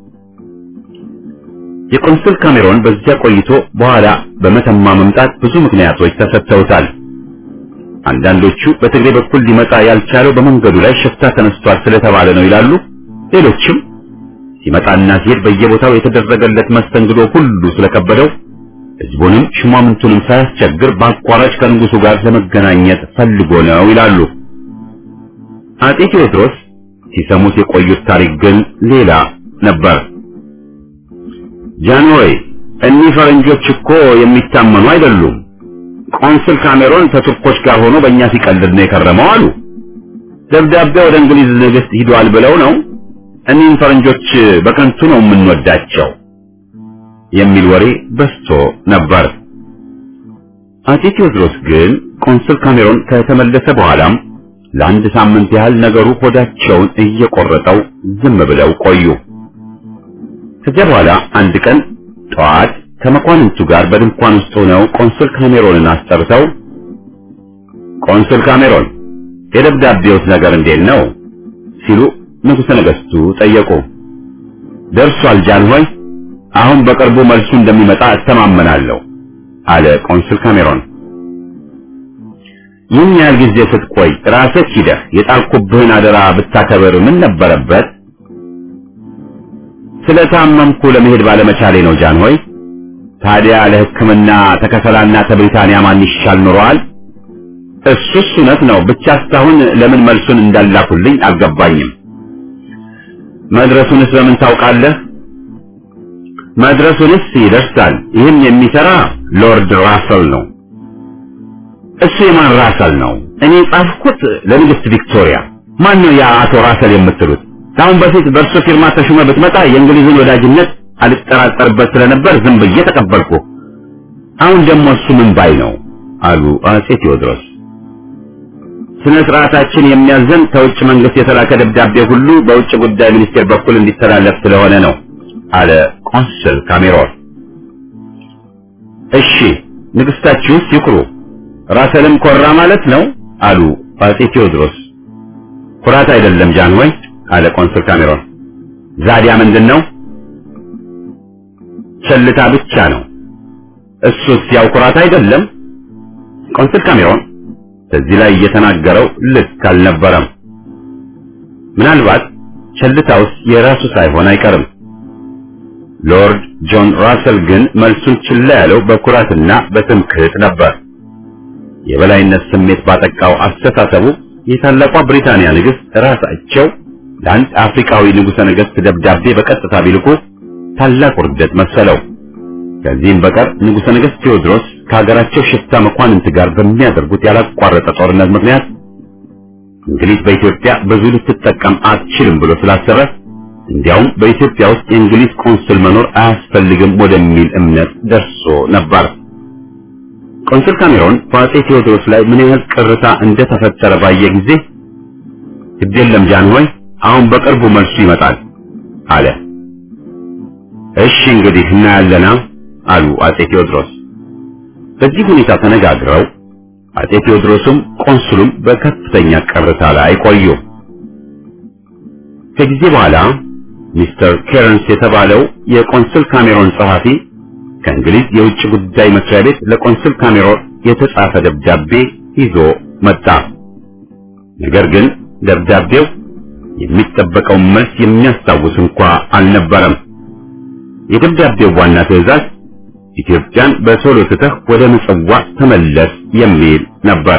የቆንስል ካሜሮን በዚያ ቆይቶ በኋላ በመተማ መምጣት ብዙ ምክንያቶች ተሰጥተውታል። አንዳንዶቹ በትግሬ በኩል ሊመጣ ያልቻለው በመንገዱ ላይ ሽፍታ ተነስቷል ስለተባለ ነው ይላሉ። ሌሎችም ሲመጣና ሲሄድ በየቦታው የተደረገለት መስተንግዶ ሁሉ ስለከበደው ሕዝቡንም ሽማምንቱንም ሳያስቸግር በአቋራጭ ከንጉሱ ጋር ለመገናኘት ፈልጎ ነው ይላሉ። አፄ ቴዎድሮስ ሲሰሙት የቆዩት ታሪክ ግን ሌላ ነበር። ጃንሆይ እኒህ ፈረንጆች እኮ የሚታመኑ አይደሉም። ቆንስል ካሜሮን ከቱርኮች ጋር ሆኖ በእኛ ሲቀልድ ነው የከረመው አሉ። ደብዳቤ ወደ እንግሊዝ ንግሥት ሂዷል ብለው ነው። እኒህን ፈረንጆች በከንቱ ነው የምንወዳቸው የሚል ወሬ በስቶ ነበር። አፄ ቴዎድሮስ ግን ቆንስል ካሜሮን ከተመለሰ በኋላም ለአንድ ሳምንት ያህል ነገሩ ሆዳቸውን እየቆረጠው ዝም ብለው ቆዩ። ከዚያ በኋላ አንድ ቀን ጠዋት ከመኳንንቱ ጋር በድንኳን ውስጥ ሆነው ቆንስል ካሜሮንን አስጠርተው ቆንስል ካሜሮን የደብዳቤውስ ነገር እንዴት ነው ሲሉ ንጉሠ ነገሥቱ ጠየቁ። ደርሷል ጃንሆይ፣ አሁን በቅርቡ መልሱ እንደሚመጣ እተማመናለሁ አለ ቆንስል ካሜሮን። ይህን ያህል ጊዜ ስትቆይ ራስህ ሂደህ የጣልኩብህን አደራ ብታከብር ምን ነበረበት? ስለታመምኩ ለመሄድ ባለመቻሌ ነው ጃንሆይ። ታዲያ ለሕክምና ተከፈላና ከብሪታንያ ማን ይሻል ኖሯል? እሱስ እውነት ነው። ብቻ እስካሁን ለምን መልሱን እንዳላኩልኝ አልገባኝም። መድረሱንስ በምን ታውቃለህ? መድረሱንስ ይደርሳል። ይህን የሚሰራ ሎርድ ራሰል ነው። እሱ የማን ራሰል ነው? እኔ ጻፍኩት ለንግስት ቪክቶሪያ። ማን ነው ያ አቶ ራሰል የምትሉት? አሁን በፊት በእርሱ ፊርማ ተሹመ ብትመጣ የእንግሊዝን ወዳጅነት አልጠራጠርበት ስለነበር ዝም ብዬ ተቀበልኩ። አሁን ደግሞ እሱ ምን ባይ ነው አሉ አጼ ቴዎድሮስ። ስነ ስርዓታችን የሚያዘን ከውጭ መንግስት የተላከ ደብዳቤ ሁሉ በውጭ ጉዳይ ሚኒስቴር በኩል እንዲተላለፍ ስለሆነ ነው አለ ቆንስል ካሜሮን። እሺ ንግስታችሁስ ይኩሩ፣ ራሰልም ኮራ ማለት ነው አሉ አጼ ቴዎድሮስ። ኩራት አይደለም ጃንሆይ አለ ቆንስል ካሜሮን። ዛዲያ ምንድነው? ቸልታ ብቻ ነው። እሱስ ያው ኩራት አይደለም? ቆንስል ካሜሮን እዚህ ላይ እየተናገረው ልክ አልነበረም። ምናልባት ቸልታውስ የራሱ ሳይሆን አይቀርም። ሎርድ ጆን ራሰል ግን መልሱን ችላ ያለው በኩራትና በትምክህት ነበር። የበላይነት ስሜት ባጠቃው አስተሳሰቡ የታላቋ ብሪታንያ ንግስት ራሳቸው ለአንድ አፍሪካዊ ንጉሠ ነገሥት ደብዳቤ በቀጥታ ቢልኩ ታላቅ ውርደት መሰለው። ከዚህም በቀር ንጉሠ ነገሥት ቴዎድሮስ ከሀገራቸው ሽፍታ መኳንንት ጋር በሚያደርጉት ያላቋረጠ ጦርነት ምክንያት እንግሊዝ በኢትዮጵያ ብዙ ልትጠቀም አትችልም ብሎ ስላሰበ እንዲያውም በኢትዮጵያ ውስጥ የእንግሊዝ ቆንስል መኖር አያስፈልግም ወደሚል እምነት ደርሶ ነበር። ቆንስል ካሜሮን በአጼ ቴዎድሮስ ላይ ምን ያህል ቅርታ እንደተፈጠረ ባየ ጊዜ ግድ የለም ጃንሆይ፣ አሁን በቅርቡ መልሱ ይመጣል አለ። እሺ እንግዲህ እናያለና አሉ አጼ ቴዎድሮስ። በዚህ ሁኔታ ተነጋግረው አጼ ቴዎድሮስም ቆንስሉም በከፍተኛ ቅርታ ላይ ቆዩ። ከጊዜ በኋላ ሚስተር ኬረንስ የተባለው የቆንስል ካሜሮን ጸሐፊ ከእንግሊዝ የውጭ ጉዳይ መስሪያ ቤት ለቆንስል ካሜሮን የተጻፈ ደብዳቤ ይዞ መጣ። ነገር ግን ደብዳቤው የሚጠበቀው መልስ የሚያስታውስ እንኳ አልነበረም። የደብዳቤው ዋና ትዕዛዝ ኢትዮጵያን በቶሎ ትተህ ወደ ምጽዋ ተመለስ የሚል ነበር።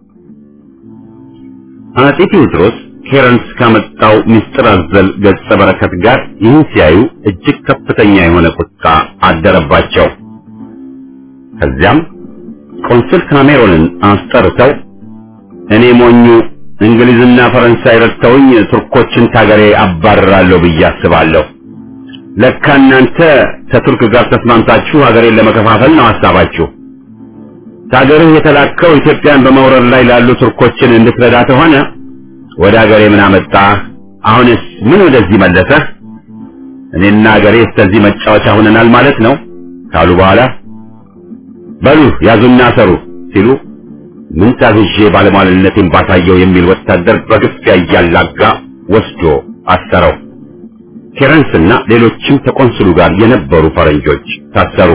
አጼ ቴዎድሮስ ኬረንስ ካመጣው ምስጢር አዘል ገጸ በረከት ጋር ይህን ሲያዩ እጅግ ከፍተኛ የሆነ ቁጣ አደረባቸው። ከዚያም ቆንስል ካሜሮንን አስጠርተው እኔ ሞኙ እንግሊዝና ፈረንሳይ ረድተውኝ ቱርኮችን ታገሬ አባርራለሁ ብዬ አስባለሁ። ለካ እናንተ ከቱርክ ጋር ተስማምታችሁ ሀገሬን ለመከፋፈል ነው ሐሳባችሁ። ታገርህ የተላከው ኢትዮጵያን በመውረር ላይ ላሉ ቱርኮችን እንድትረዳ ተሆነ ወደ ሀገሬ ምን አመጣህ? አሁንስ ምን ወደዚህ መለሰህ? እኔና ሀገሬ እስከዚህ መጫወቻ ሆነናል ማለት ነው ካሉ በኋላ በሉ ያዙና ሰሩ ሲሉ ምን ታዝዤ ባለሟልነቴን ባሳየው የሚል ወታደር በግፊያ እያላጋ ወስዶ አሰረው። ኬረንስና ሌሎችም ከቆንስሉ ጋር የነበሩ ፈረንጆች ታሰሩ።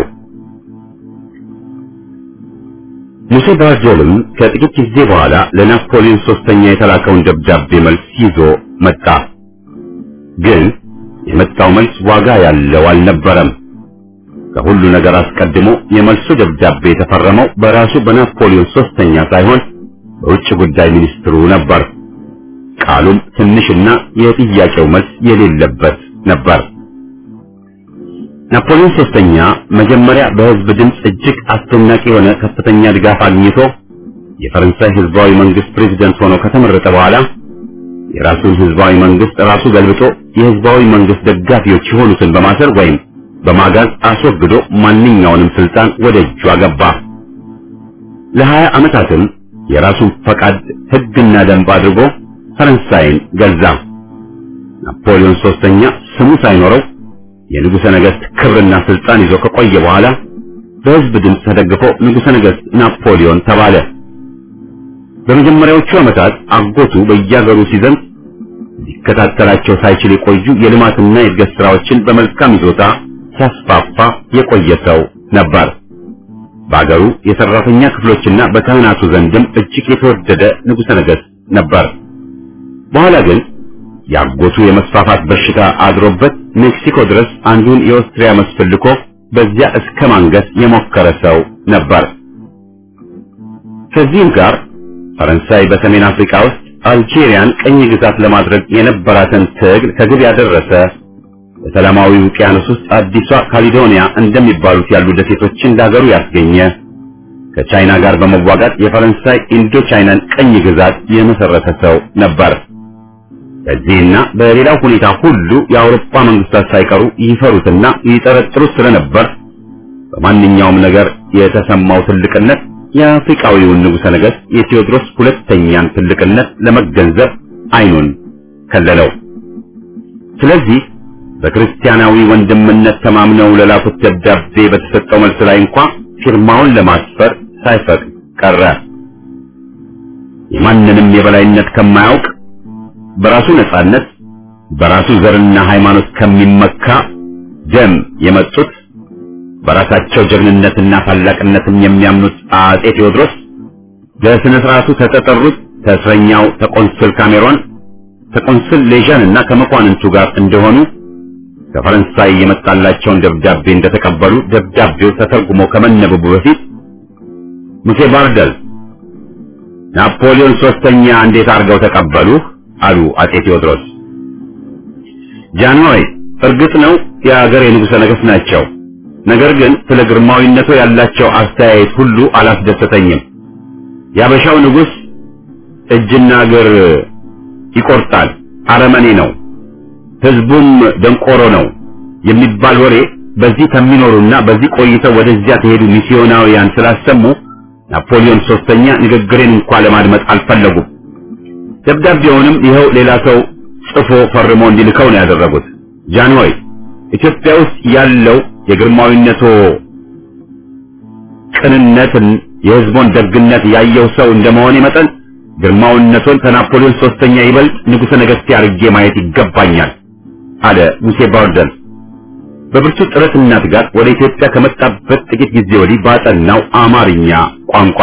ሙሴ ባርጆልም ከጥቂት ጊዜ በኋላ ለናፖሊዮን ሶስተኛ የተላከውን ደብዳቤ መልስ ይዞ መጣ። ግን የመጣው መልስ ዋጋ ያለው አልነበረም። ከሁሉ ነገር አስቀድሞ የመልሱ ደብዳቤ የተፈረመው በራሱ በናፖሊዮን ሶስተኛ ሳይሆን በውጭ ጉዳይ ሚኒስትሩ ነበር። ቃሉም ትንሽና የጥያቄው መልስ የሌለበት ነበር። ናፖሊዮን ሶስተኛ መጀመሪያ በህዝብ ድምጽ እጅግ አስደናቂ የሆነ ከፍተኛ ድጋፍ አግኝቶ የፈረንሳይ ህዝባዊ መንግስት ፕሬዝዳንት ሆኖ ከተመረጠ በኋላ የራሱን ህዝባዊ መንግስት ራሱ ገልብጦ የህዝባዊ መንግስት ደጋፊዎች የሆኑትን በማሰር ወይም በማጋዝ አስወግዶ ማንኛውንም ስልጣን ወደ እጁ አገባ። ለሀያ ዓመታትም የራሱን ፈቃድ ህግና ደንብ አድርጎ ፈረንሳይን ገዛ። ናፖሊዮን ሶስተኛ ስሙ ሳይኖረው የንጉሠ ነገሥት ክብርና ስልጣን ይዞ ከቆየ በኋላ በህዝብ ድምፅ ተደግፎ ንጉሠ ነገሥት ናፖሊዮን ተባለ። በመጀመሪያዎቹ ዓመታት አጎቱ በየአገሩ ሲዘምት ሊከታተላቸው ሳይችል የቆዩ የልማትና የእድገት ስራዎችን በመልካም ይዞታ ሲያስፋፋ የቆየ ሰው ነበር። በአገሩ የሰራተኛ ክፍሎችና በካህናቱ ዘንድም እጅግ የተወደደ ንጉሠ ነገሥት ነበር። በኋላ ግን ያጎቱ የመስፋፋት በሽታ አድሮበት ሜክሲኮ ድረስ አንዱን የኦስትሪያ መስፍን ልኮ በዚያ እስከ ማንገስ የሞከረ ሰው ነበር። ከዚህም ጋር ፈረንሳይ በሰሜን አፍሪካ ውስጥ አልጄሪያን ቀኝ ግዛት ለማድረግ የነበራትን ትግል ከግብ ያደረሰ፣ በሰላማዊ ውቅያኖስ ውስጥ አዲሷ ካሊዶኒያ እንደሚባሉት ያሉ ደሴቶችን ለአገሩ ያስገኘ፣ ከቻይና ጋር በመዋጋት የፈረንሳይ ኢንዶ ቻይናን ቀኝ ግዛት የመሰረተ ሰው ነበር። በዚህና በሌላው ሁኔታ ሁሉ የአውሮፓ መንግስታት ሳይቀሩ ይፈሩትና ይጠረጥሩት ስለነበር በማንኛውም ነገር የተሰማው ትልቅነት የአፍሪካዊውን ንጉሠ ነገሥት የቴዎድሮስ ሁለተኛን ትልቅነት ለመገንዘብ አይኑን ከለለው። ስለዚህ በክርስቲያናዊ ወንድምነት ተማምነው ለላኩት ደብዳቤ በተሰጠው መልስ ላይ እንኳን ፊርማውን ለማስፈር ሳይፈቅድ ቀረ። የማንንም የበላይነት ከማያውቅ በራሱ ነጻነት በራሱ ዘርና ሃይማኖት ከሚመካ ደም የመጡት በራሳቸው ጀግንነትና ታላቅነትም የሚያምኑት አጼ ቴዎድሮስ በስነ ስርዓቱ ተጠሩት ተስረኛው ተቆንስል ካሜሮን ተቆንስል ሌዣንና ከመኳንንቱ ጋር እንደሆኑ ከፈረንሳይ የመጣላቸውን ደብዳቤ እንደተቀበሉ ደብዳቤው ተተርጉሞ ከመነበቡ በፊት ሙሴ ባርደል ናፖሊዮን ሶስተኛ እንዴት አድርገው ተቀበሉ አሉ አጼ ቴዎድሮስ። ጃንሆይ እርግጥ ነው የአገሬ ንጉሠ ነገሥት ናቸው። ነገር ግን ስለ ግርማዊነቱ ያላቸው አስተያየት ሁሉ አላስደሰተኝም። ያበሻው ንጉሥ እጅና እግር ይቆርጣል፣ አረመኔ ነው፣ ህዝቡም ደንቆሮ ነው የሚባል ወሬ በዚህ ከሚኖሩና በዚህ ቆይተው ወደዚያ ተሄዱ ሚስዮናውያን ስላሰሙ ናፖሊዮን ሶስተኛ ንግግሬን እንኳን ለማድመጥ አልፈለጉም። ደብዳቤውንም ይኸው ሌላ ሰው ጽፎ ፈርሞ እንዲልከው ነው ያደረጉት። ጃንሆይ ኢትዮጵያ ውስጥ ያለው የግርማዊነቱ ቅንነትን የህዝቡን ደግነት ያየው ሰው እንደመሆኔ መጠን ግርማዊነቱን ከናፖሊዮን ሶስተኛ ይበልጥ ንጉሠ ነገሥት አድርጌ ማየት ይገባኛል አለ ሙሴ ባርደል በብርቱ ጥረትና ትጋት ወደ ኢትዮጵያ ከመጣበት ጥቂት ጊዜ ወዲህ ባጠናው አማርኛ ቋንቋ።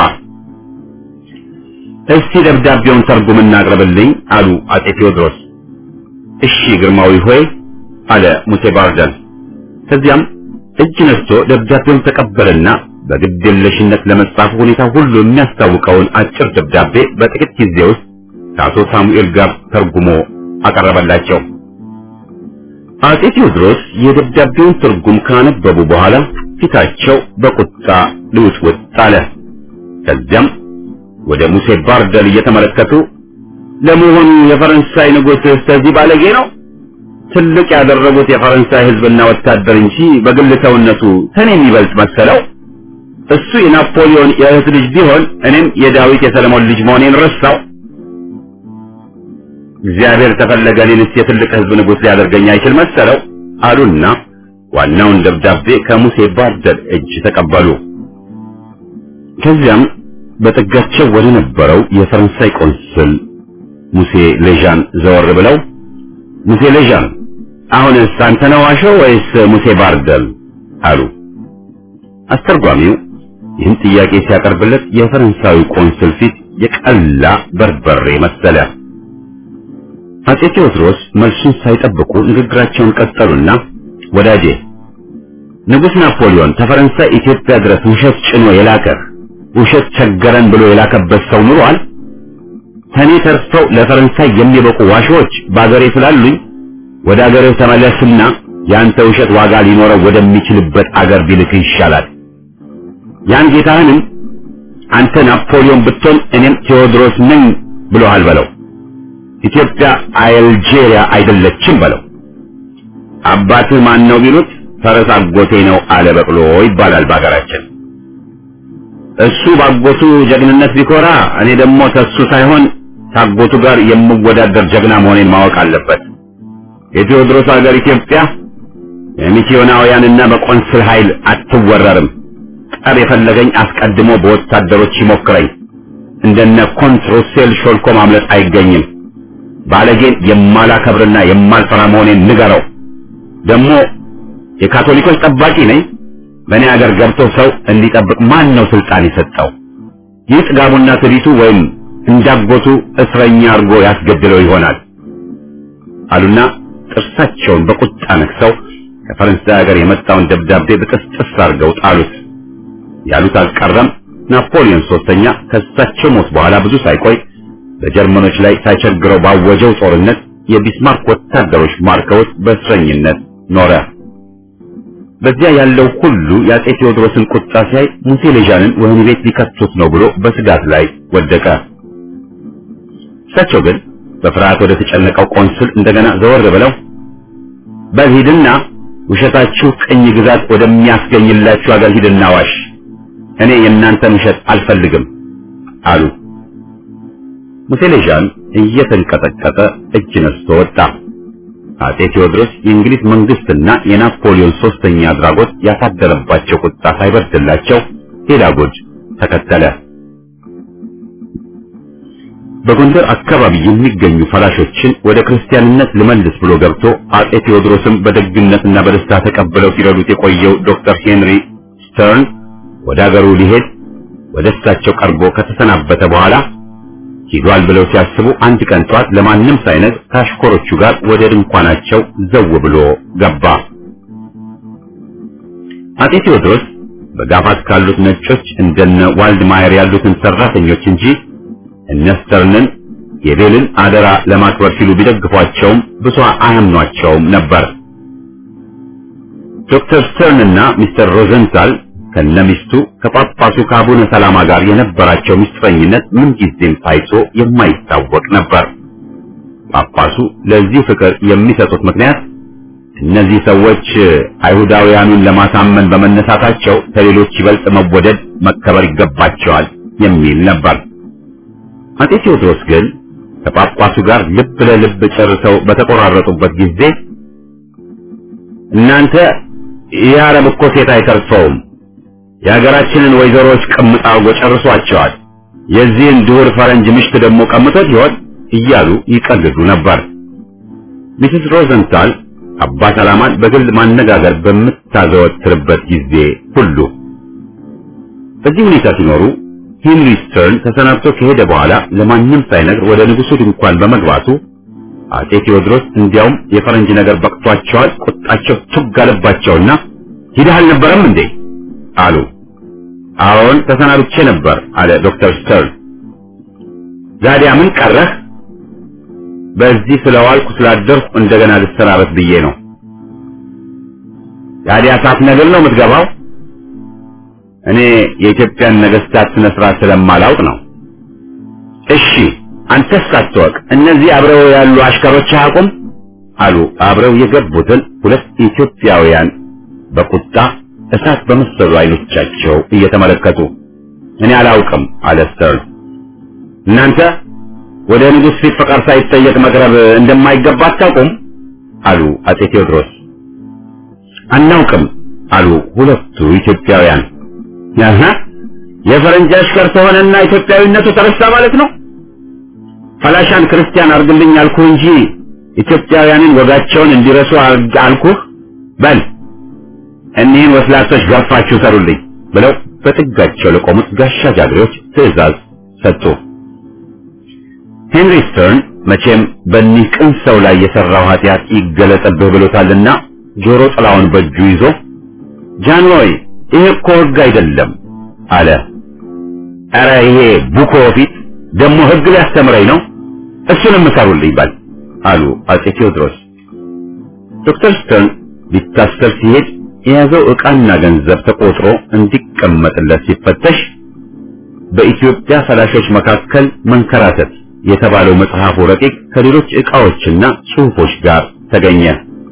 እስቲ ደብዳቤውን ተርጉምና አቅርብልኝ አሉ አጼ ቴዎድሮስ። እሺ ግርማዊ ሆይ አለ ሙሴ ባርደል። ከዚያም እጅ ነስቶ ደብዳቤውን ተቀበለና በግድየለሽነት ለመጻፍ ሁኔታ ሁሉ የሚያስታውቀውን አጭር ደብዳቤ በጥቂት ጊዜ ውስጥ ከአቶ ሳሙኤል ጋር ተርጉሞ አቀረበላቸው። አጼ ቴዎድሮስ የደብዳቤውን ትርጉም ካነበቡ በኋላ ፊታቸው በቁጣ ልውጥውጥ አለ። ከዚያም ወደ ሙሴ ባርደል እየተመለከቱ ለመሆኑ የፈረንሳይ ንጉሥ ስለዚህ ባለጌ ነው? ትልቅ ያደረጉት የፈረንሳይ ሕዝብና ወታደር እንጂ በግል ሰውነቱ ከኔ የሚበልጥ መሰለው? እሱ የናፖሊዮን የእህት ልጅ ቢሆን እኔም የዳዊት የሰለሞን ልጅ መሆኔን ረሳው። እግዚአብሔር ተፈለገ እኔንስ የትልቅ ሕዝብ ንጉሥ ሊያደርገኝ አይችል መሰለው አሉና ዋናውን ደብዳቤ ከሙሴ ባርደል እጅ ተቀበሉ። ከዚያም በጥጋቸው ወደ ነበረው የፈረንሳይ ቆንስል ሙሴ ሌዣን ዘወር ብለው ሙሴ ሌዣን አሁንስ አንተ ነው ዋሸው ወይስ ሙሴ ባርደል አሉ። አስተርጓሚው ይህን ጥያቄ ሲያቀርብለት የፈረንሳዊ ቆንስል ፊት የቀላ በርበሬ መሰለ። አጼ ቴዎድሮስ መልሱን ሳይጠብቁ ንግግራቸውን ቀጠሉና ወዳጄ ንጉሥ ናፖሊዮን ከፈረንሳይ ኢትዮጵያ ድረስ ውሸት ጭኖ የላከህ ውሸት ቸገረን ብሎ የላከበት ሰው ኑሯል? ከኔ ተርፈው ለፈረንሳይ የሚበቁ ዋሾች በአገሬ ስላሉኝ ወደ አገርህ ተመለስና ያንተ ውሸት ዋጋ ሊኖረው ወደሚችልበት አገር ቢልክ ይሻላል። ያን ጌታህንም አንተ ናፖሊዮን ብትሆን እኔም ቴዎድሮስ ነኝ ብሎሃል በለው። ኢትዮጵያ አልጄሪያ አይደለችም በለው። አባትህ ማን ነው ቢሉት ፈረስ አጎቴ ነው አለ በቅሎ ይባላል በአገራችን። እሱ ባጎቱ ጀግንነት ቢኮራ እኔ ደግሞ ተሱ ሳይሆን ታጎቱ ጋር የምወዳደር ጀግና መሆኔን ማወቅ አለበት። የቴዎድሮስ ሀገር ኢትዮጵያ የሚስዮናውያንና በቆንስል ኃይል አትወረርም። ጠብ የፈለገኝ አስቀድሞ በወታደሮች ይሞክረኝ። እንደነ ኮንትሮሴል ሾልኮ ማምለጥ አይገኝም። ባለጌን የማላከብርና የማልፈራ መሆኔን ንገረው። ደግሞ የካቶሊኮች ጠባቂ ነኝ። በእኔ ሀገር ገብቶ ሰው እንዲጠብቅ ማን ነው ስልጣን የሰጠው? ይህ ጥጋቡና ትዕቢቱ ወይም እንዳጎቱ እስረኛ አድርጎ ያስገድለው ይሆናል አሉና ጥርሳቸውን በቁጣ ነክሰው ከፈረንሳይ ሀገር የመጣውን ደብዳቤ በጥስጥስ አድርገው ጣሉት። ያሉት አልቀረም። ናፖሊዮን ሶስተኛ ከሳቸው ሞት በኋላ ብዙ ሳይቆይ በጀርመኖች ላይ ሳይቸግረው ባወጀው ጦርነት የቢስማርክ ወታደሮች ማርከውት በእስረኝነት ኖረ። በዚያ ያለው ሁሉ የአጼ ቴዎድሮስን ቁጣ ሲያይ ሙሴ ሌዣንን ወህኒ ቤት ሊከቱት ነው ብሎ በስጋት ላይ ወደቀ። እሳቸው ግን በፍርሃት ወደ ተጨነቀው ቆንስል እንደገና ዘወር ብለው በሂድና ውሸታችሁ ቅኝ ግዛት ወደሚያስገኝላችሁ ሀገር ሂድና ዋሽ፣ እኔ የእናንተን ውሸት አልፈልግም አሉ። ሙሴ ሌዣን እየተንቀጠቀጠ እጅ ነስቶ ወጣ። አጼ ቴዎድሮስ የእንግሊዝ መንግስትና የናፖሊዮን ሶስተኛ አድራጎት ያሳደረባቸው ቁጣ ሳይበርድላቸው ሌላ ጎድ ተከተለ። በጎንደር አካባቢ የሚገኙ ፈላሾችን ወደ ክርስቲያንነት ልመልስ ብሎ ገብቶ አጼ ቴዎድሮስም በደግነትና በደስታ ተቀብለው ሲረዱት የቆየው ዶክተር ሄንሪ ስተርን ወደ አገሩ ሊሄድ ወደ እሳቸው ቀርቦ ከተሰናበተ በኋላ ሂዷል ብለው ሲያስቡ አንድ ቀን ጧት ለማንም ሳይነግር ከአሽከሮቹ ጋር ወደ ድንኳናቸው ዘው ብሎ ገባ። አጼ ቴዎድሮስ በጋፋት ካሉት ነጮች እንደነ ዋልድ ማየር ያሉትን ሰራተኞች እንጂ እነ ስተርንን የቤልን አደራ ለማክበር ሲሉ ቢደግፏቸውም ብዙ አያምኗቸውም ነበር። ዶክተር ስተርንና ሚስተር ሮዘንታል ከነሚስቱ ከጳጳሱ ከአቡነ ሰላማ ጋር የነበራቸው ምስጥረኝነት ምን ጊዜም ታይቶ የማይታወቅ ነበር። ጳጳሱ ለዚህ ፍቅር የሚሰጡት ምክንያት እነዚህ ሰዎች አይሁዳውያኑን ለማሳመን በመነሳታቸው ከሌሎች ይበልጥ መወደድ መከበር ይገባቸዋል የሚል ነበር። አጤ ቴዎድሮስ ግን ከጳጳሱ ጋር ልብ ለልብ ጨርሰው በተቆራረጡበት ጊዜ እናንተ የአረብ እኮ ሴት አይተርፈውም፣ የሀገራችንን ወይዘሮች ቀምጣው ጨርሷቸዋል፣ የዚህን ድውር ፈረንጅ ምሽት ደግሞ ቀምቶት ይሆን እያሉ ይቀልዱ ነበር። ሚስስ ሮዘንታል አባ ሰላማን በግል ማነጋገር በምታዘወትርበት ጊዜ ሁሉ በዚህ ሁኔታ ሲኖሩ ሄንሪ ስተርን ተሰናብቶ ከሄደ በኋላ ለማንም ሳይነግር ወደ ንጉሱ ድንኳን በመግባቱ አጼ ቴዎድሮስ እንዲያውም የፈረንጅ ነገር በቅቷቸዋል፣ ቁጣቸው ቱግ አለባቸውና ሂደህ አልነበረም እንዴ አሉ። አዎን ተሰናብቼ ነበር አለ ዶክተር ስተርን። ዛዲያ ምን ቀረህ? በዚህ ስለዋልኩ ስላደርኩ እንደገና ልሰናበት ብዬ ነው። ዛዲያ ሳትነግር ነው የምትገባው? እኔ የኢትዮጵያን ነገስታት ስነ ስርዓት ስለማላውቅ ነው። እሺ አንተስ ሳትወቅ እነዚህ አብረው ያሉ አሽከሮች አያውቁም አሉ አብረው የገቡትን ሁለት ኢትዮጵያውያን በቁጣ እሳት በመሰሉ አይኖቻቸው እየተመለከቱ። እኔ አላውቅም አለ ስተርን። እናንተ ወደ ንጉሥ ፊት ፈቃድ ሳይጠየቅ መቅረብ እንደማይገባ አታውቁም አሉ አጼ ቴዎድሮስ። አናውቅም አሉ ሁለቱ ኢትዮጵያውያን። ያህ የፈረንጅ አሽከር ተሆነና ኢትዮጵያዊነቱ ተረሳ ማለት ነው? ፈላሻን ክርስቲያን አርግልኝ አልኩ እንጂ ኢትዮጵያውያንን ወጋቸውን እንዲረሱ አልኩህ። በል እኒህን ወስላቶች ገፋችሁ ሰሩልኝ ብለው በጥጋቸው ለቆሙት ጋሻ ጃግሬዎች ትዕዛዝ ሰጡ። ሄንሪ ስተርን መቼም በእኒህ ቅን ሰው ላይ የሰራው ኃጢአት ይገለጥብህ ብሎታልና ጆሮ ጥላውን በእጁ ይዞ ጃንሆይ ይሄ እኮ ሕግ አይደለም አለ። ኧረ ይሄ ቡኮ ፊት ደግሞ ሕግ ሊያስተምረኝ ነው፣ እሱንም ሰሩልኝ በል አሉ አጼ ቴዎድሮስ። ዶክተር ስተርን ሊታሰር ሲሄድ የያዘው ዕቃና ገንዘብ ተቆጥሮ እንዲቀመጥለት ሲፈተሽ በኢትዮጵያ ፈላሾች መካከል መንከራተት የተባለው መጽሐፉ ረቂቅ ከሌሎች ዕቃዎችና ጽሑፎች ጋር ተገኘ።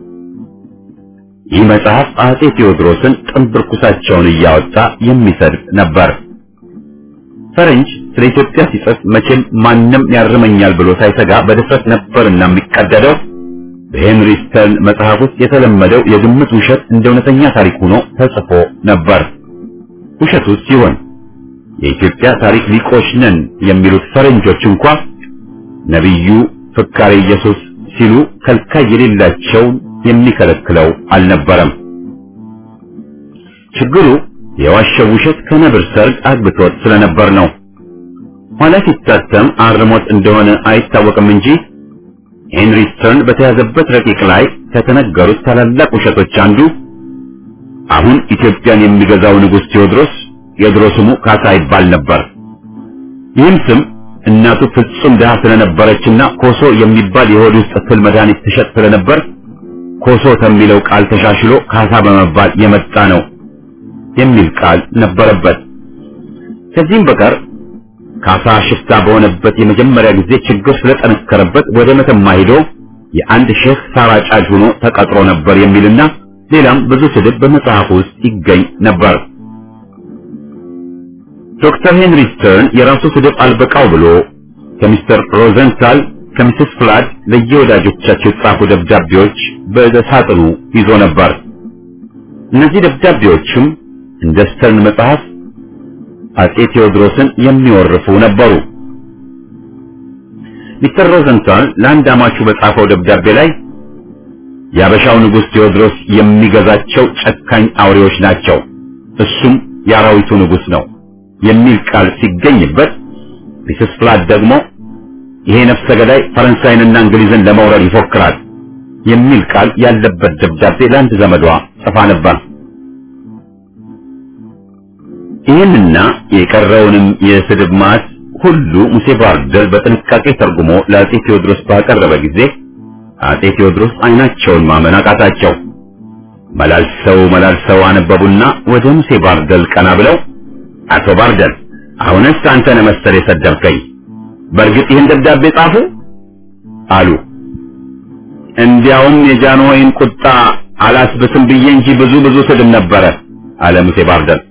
ይህ መጽሐፍ አጼ ቴዎድሮስን ጥንብርኩሳቸውን እያወጣ የሚሰድብ ነበር። ፈረንጅ ስለ ኢትዮጵያ ሲጽፍ መቼም ማንም ያርመኛል ብሎ ሳይሰጋ በድፍረት ነበርና የሚቀደደው። በሄንሪ ስተርን መጽሐፍ ውስጥ የተለመደው የግምት ውሸት እንደ እውነተኛ ታሪክ ሆኖ ተጽፎ ነበር። ውሸቱ ሲሆን የኢትዮጵያ ታሪክ ሊቆች ነን የሚሉት ፈረንጆች እንኳን ነብዩ ፍካሬ ኢየሱስ ሲሉ ከልካይ የሌላቸው የሚከለክለው አልነበረም። ችግሩ የዋሸው ውሸት ከነብር ሰርግ አግብቶት ስለነበር ነው። ኋላ ሲታተም አርሞት እንደሆነ አይታወቅም እንጂ ሄንሪ ስተርን በተያዘበት ረቂቅ ላይ ከተነገሩት ታላላቅ ውሸቶች አንዱ አሁን ኢትዮጵያን የሚገዛው ንጉሥ ቴዎድሮስ የድሮ ስሙ ካሳ ይባል ነበር። ይህም ስም እናቱ ፍጹም ድሃ ስለነበረችና ኮሶ የሚባል የሆድ ውስጥ ትል መድኃኒት ትሸጥ ስለነበር ኮሶ ከሚለው ቃል ተሻሽሎ ካሳ በመባል የመጣ ነው የሚል ቃል ነበረበት። ከዚህም በቀር ካሳ ሽፍታ በሆነበት የመጀመሪያ ጊዜ ችግር ስለጠነከረበት ወደ መተማ ሄዶ የአንድ ሼህ ሳራ ጫጅ ሆኖ ተቀጥሮ ነበር የሚልና ሌላም ብዙ ስድብ በመጽሐፉ ውስጥ ይገኝ ነበር። ዶክተር ሄንሪ ስተርን የራሱ ስድብ አልበቃው ብሎ ከሚስተር ሮዘንታል ከሚስስ ፍላድ ለየወዳጆቻቸው የተጻፉ ደብዳቤዎች በሳጥኑ ይዞ ነበር። እነዚህ ደብዳቤዎችም እንደ ስተርን መጽሐፍ አጼ ቴዎድሮስን የሚወርፉ ነበሩ። ሚስተር ሮዘንታል ለአንድ አማቹ በጻፈው ደብዳቤ ላይ የአበሻው ንጉሥ ቴዎድሮስ የሚገዛቸው ጨካኝ አውሬዎች ናቸው፣ እሱም የአራዊቱ ንጉሥ ነው የሚል ቃል ሲገኝበት ሚስስ ፍላድ ደግሞ ይሄ ነፍሰ ገዳይ ፈረንሳይንና እንግሊዝን ለመውረር ይፎክራል የሚል ቃል ያለበት ደብዳቤ ለአንድ ዘመዷ ጽፋ ነበር። ይህንና የቀረውንም የስድብ ማት ሁሉ ሙሴ ባርደል በጥንቃቄ ተርጉሞ ለአጼ ቴዎድሮስ ባቀረበ ጊዜ አጼ ቴዎድሮስ አይናቸውን ማመን አቃታቸው። መላልሰው መላልሰው አነበቡና ወደ ሙሴ ባርደል ቀና ብለው አቶ ባርደል አሁንስ አንተ ነህ መሰል የሰደብከኝ፣ በእርግጥ ይህን ደብዳቤ ጻፉ አሉ። እንዲያውም የጃንሆይን ቁጣ አላስብስም ብዬ እንጂ ብዙ ብዙ ስድብ ነበረ አለ ሙሴ ባርደል።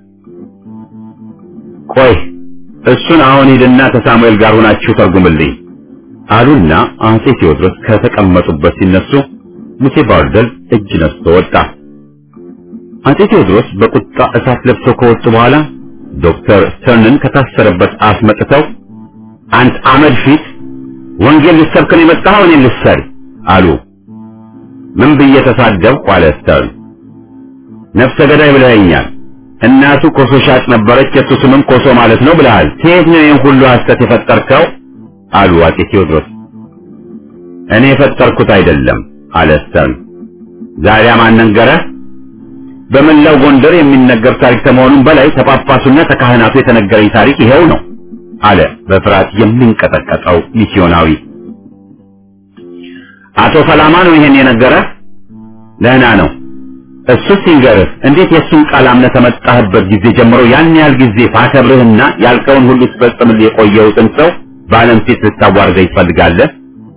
ቆይ እሱን አሁን ሂድና ከሳሙኤል ጋር ሆናችሁ ተርጉምልኝ አሉና አጼ ቴዎድሮስ ከተቀመጡበት ሲነሱ ሙሴ ባርደል እጅ ነስቶ ወጣ። አጼ ቴዎድሮስ በቁጣ እሳት ለብሰው ከወጡ በኋላ ዶክተር ስተርንን ከታሰረበት አስመጥተው አንተ አመድ ፊት ወንጌል ልትሰብክ ነው የመጣኸው እኔን ልትሰድ አሉ። ምን ብዬ ተሳደብኩ አለ ስተርን። ነፍሰ ገዳይ ብለኸኛል፣ እናቱ ኮሶ ሻጭ ነበረች፣ የሱ ስምም ኮሶ ማለት ነው ብለሃል። ከየት ነው ይህን ሁሉ ሐሰት የፈጠርከው አሉ አጼ ቴዎድሮስ። እኔ የፈጠርኩት አይደለም አለ ስተርን። ዛሬ ማን ነገረህ? በመላው ጎንደር የሚነገር ታሪክ ከመሆኑም በላይ ተጳጳሱና ተካህናቱ የተነገረኝ ታሪክ ይሄው ነው አለ በፍርሃት የሚንቀጠቀጠው ሚስዮናዊ። አቶ ሰላማ ነው ይሄን የነገረህ? ደህና ነው። እሱ ሲንገርህ እንዴት የሱን ቃል አምነህ ተመጣህበት ጊዜ ጀምሮ ያን ያህል ጊዜ ፋከብርህና ያልከውን ሁሉ ትፈጽምልህ የቆየሁትን ሰው በዓለም ፊት ልታዋርደኝ ትፈልጋለህ?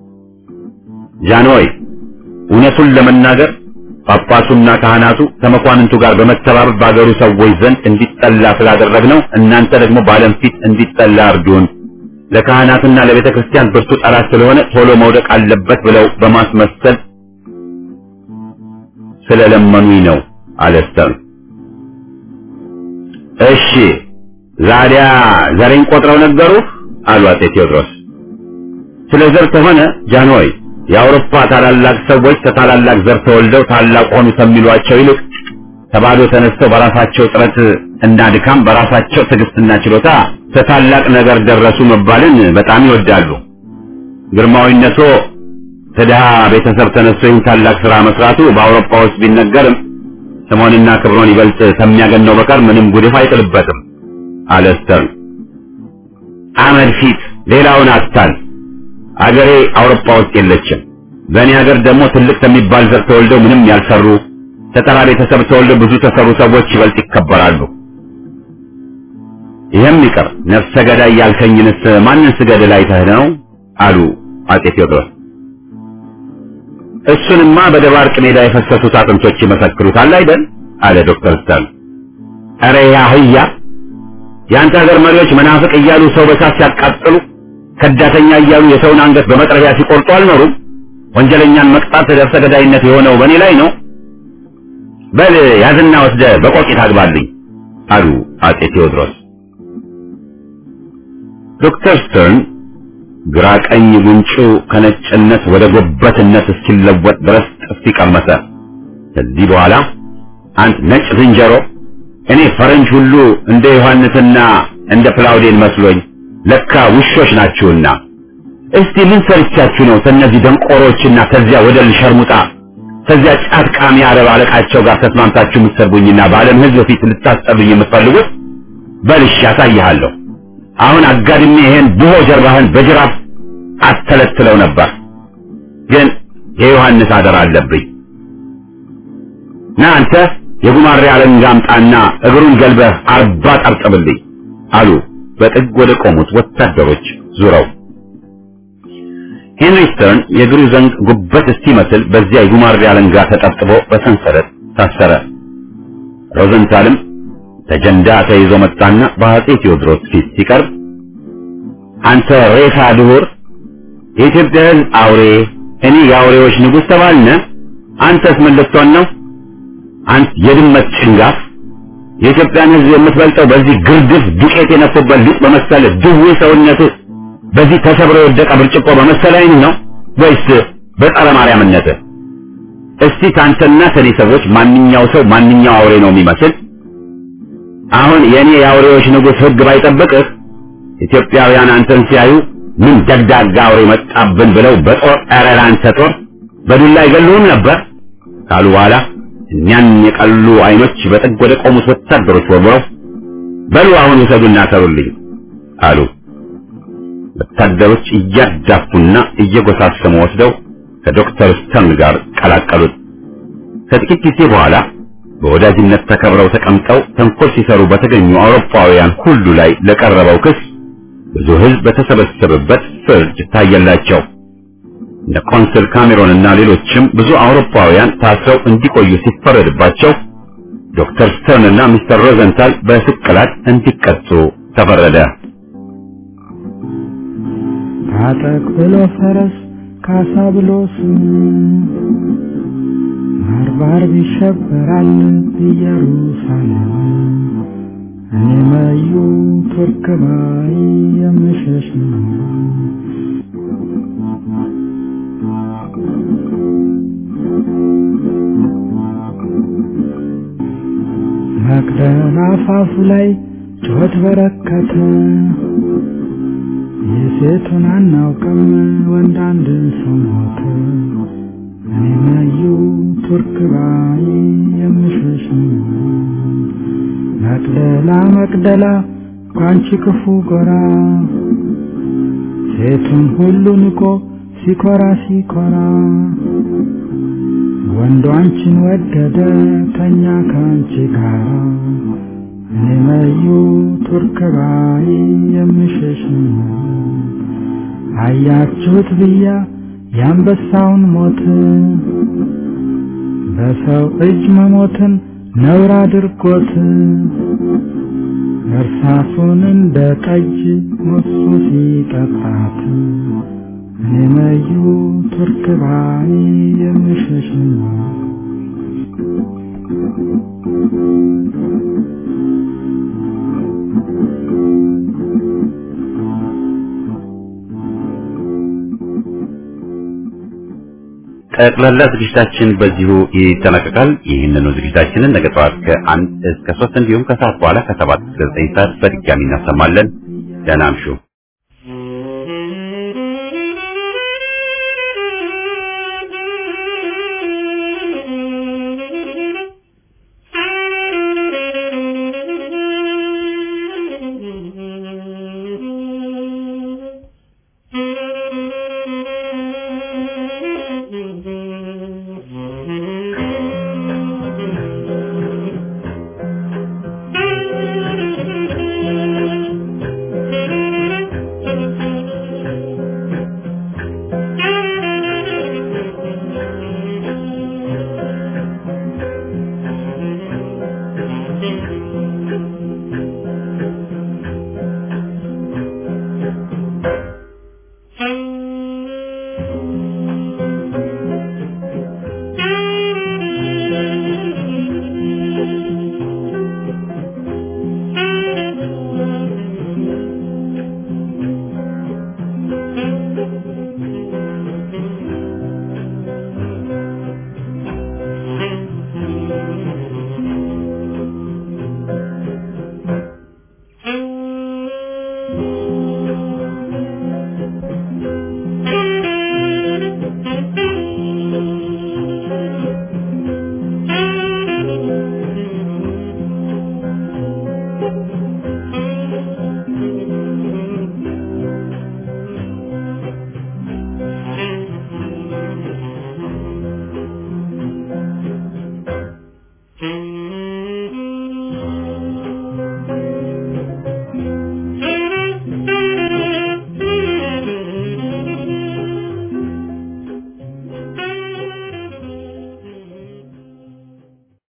ጃንሆይ እውነቱን ለመናገር ጳጳሱና ካህናቱ ከመኳንንቱ ጋር በመተባበር ባገሩ ሰዎች ዘንድ እንዲጠላ ስላደረግነው እናንተ ደግሞ በዓለም ፊት እንዲጠላ አርዱን። ለካህናትና ለቤተ ክርስቲያን ብርቱ ጠላት ስለሆነ ቶሎ መውደቅ አለበት ብለው በማስመሰል ስለለመኑኝ ነው አለ ስተርን። እሺ ዛሬያ ዘሬን ቆጥረው ነገሩህ አሉ አጼ ቴዎድሮስ። ስለ ዘር ከሆነ ጃንሆይ የአውሮፓ ታላላቅ ሰዎች ከታላላቅ ዘር ተወልደው ታላቅ ሆኑ ከሚሏቸው ይልቅ ተባዶ ተነስተው በራሳቸው ጥረት እና ድካም በራሳቸው ትዕግስትና ችሎታ ከታላቅ ነገር ደረሱ መባልን በጣም ይወዳሉ። ግርማዊነቶ ተድሃ ቤተሰብ ተነስቶ ይህን ታላቅ ሥራ መስራቱ በአውሮፓ ውስጥ ቢነገርም ስሙንና ክብሩን ይበልጥ ከሚያገነው በቀር ምንም ጉድፍ አይጥልበትም አለ ስተርን። አመድ ፊት ሌላውን አታል። አገሬ አውሮፓ ውስጥ የለችም። በእኔ ሀገር ደግሞ ትልቅ ከሚባል ዘር ተወልደው ምንም ያልሰሩ ተጠራ ቤተሰብ ተወልደው ብዙ ተሰሩ ሰዎች ይበልጥ ይከበራሉ። ይህም ይቀር ነፍሰ ገዳይ ያልከኝንስ ማንን ስገድል አይተህ ነው አሉ አጼ ቴዎድሮስ። እሱንማ በደባርቅ ሜዳ የፈሰሱት አጥንቶች ይመሰክሩታል አይደል አለ ዶክተር ስተርን። ኧረ ያ ህያ የአንተ ሀገር መሪዎች መናፍቅ እያሉ ሰው በሳት ሲያቃጥሉ ከዳተኛ እያሉ የሰውን አንገት በመጥረቢያ ሲቆርጡ አልኖሩም? ወንጀለኛን መቅጣት ነፍሰ ገዳይነት የሆነው በእኔ ላይ ነው። በል ያዝና ወስደህ በቆቂት አግባልኝ አሉ አጼ ቴዎድሮስ። ዶክተር ስተርን ግራ ቀኝ ጉንጩ ከነጭነት ወደ ጎበትነት እስኪለወጥ ድረስ ጥፊ ቀመሰ። ከዚህ በኋላ አንድ ነጭ ዝንጀሮ እኔ ፈረንጅ ሁሉ እንደ ዮሐንስና እንደ ፕላውዴን መስሎኝ ለካ ውሾች ናችሁና እስቲ ምን ሰርቻችሁ ነው ከነዚህ ደንቆሮችና ከዚያ ወደል ሸርሙጣ ከዚያ ጫት ቃሚ አረብ አለቃቸው ጋር ተስማምታችሁ የምትሰርቡኝና በዓለም ሕዝብ ፊት ልታስጠሉኝ የምትፈልጉት? በልሽ ያሳይሃለሁ። አሁን አጋድሜ ይሄን ብሆ ጀርባህን በጅራፍ አስተለትለው ነበር፣ ግን የዮሐንስ አደራ አለብኝ። ና አንተ የጉማሬ አለንጋ አምጣና እግሩን ገልበህ አርባ ጠርጥብልኝ አሉ በጥግ ወደ ቆሙት ወታደሮች ዙረው። ሄንሪ ስተርን የእግሩ ዘንግ ጉበት እስኪመስል በዚያ የጉማሬ አለንጋ ተጠጥቦ በሰንሰለት ታሰረ። ሮዘንታልም ተጀንዳ ተይዞ መጣና በአጼ ቴዎድሮስ ፊት ሲቀርብ አንተ ሬሳ ድሁር፣ የኢትዮጵያ ሕዝብ አውሬ፣ እኔ የአውሬዎች ንጉሥ ተባልነ፣ አንተስ ምን ልትሆን ነው? አንተ የድመት ጭንጋፍ፣ የኢትዮጵያን ሕዝብ የምትበልጠው በዚህ ግርግፍ ዱቄት የነፉበት ሊጥ በመሰለ ድዌ ሰውነትህ በዚህ ተሰብሮ የወደቀ ብርጭቆ በመሰለኝ ነው ወይስ በጸረ ማርያምነትህ? እስቲ ካንተና ከኔ ሰዎች ማንኛው ሰው ማንኛው አውሬ ነው የሚመስል? አሁን የኔ የአውሬዎች ንጉሥ ሕግ ባይጠብቅህ ኢትዮጵያውያን አንተን ሲያዩ ምን ደጋጋ አውሬ መጣብን ብለው በጦር አረራ አንተ ጦር በዱላ ይገሉህም ነበር ካሉ በኋላ እኛን የቀሉ አይኖች በጥግ ወደ ቆሙት ወታደሮች ወርወረው በሉ አሁን ውሰዱና ሰሩልኝ አሉ። ወታደሮች እያዳፉና እየጎሳሰሙ ወስደው ከዶክተር ስተርን ጋር ቀላቀሉት። ከጥቂት ጊዜ በኋላ በወዳጅነት ተከብረው ተቀምጠው ተንኮል ሲሰሩ በተገኙ አውሮፓውያን ሁሉ ላይ ለቀረበው ክስ ብዙ ሕዝብ በተሰበሰበበት ፍርድ ታየላቸው። እነ ኮንስል ካሜሮንና ሌሎችም ብዙ አውሮፓውያን ታስረው እንዲቆዩ ሲፈረድባቸው ዶክተር ስተርንና ሚስተር ሮዘንታል በስቅላት እንዲቀጡ ተፈረደ። ታጠቅ ብሎ ፈረስ ካሳ ብሎ ስም ባርባር ይሸበራል ኢየሩሳሌም እኔ ማዩ ቱርክ ባይ የምሸሽ ነው። መቅደላ አፋፉ ላይ ጩኸት በረከተ የሴቱን አናውቅም ወንድ አንድ ሰው ሞተ። እኔ ማዩ ቱርክ ባይ የምሸሽ ነው። መቅደላ መቅደላ ቋንቺ ክፉ ጎራ ሴቱን ሁሉ ንቆ ሲኮራ ሲኮራ ወንዱ አንቺን ወደደ ተኛ ካንቺ ጋራ። እኔ ማዩ ቱርክ ባይ የምሸሽ ነው። አያችሁት ብያ የአንበሳውን ሞት በሰው እጅ መሞትን ነውር አድርጎት እርሳሱን እንደ ጠጅ ሞሱ ሲጠጣት እኔ ማዩ ቱርክ ባይ የምሸሽ ነው። ጠቅላላ ዝግጅታችን በዚሁ ይጠናቀቃል። ይህንኑ ዝግጅታችንን ነገ ጠዋት ከአንድ እስከ ሶስት እንዲሁም ከሰዓት በኋላ ከሰባት እስከ ዘጠኝ ሰዓት በድጋሚ እናሰማለን። ደህና እምሹ።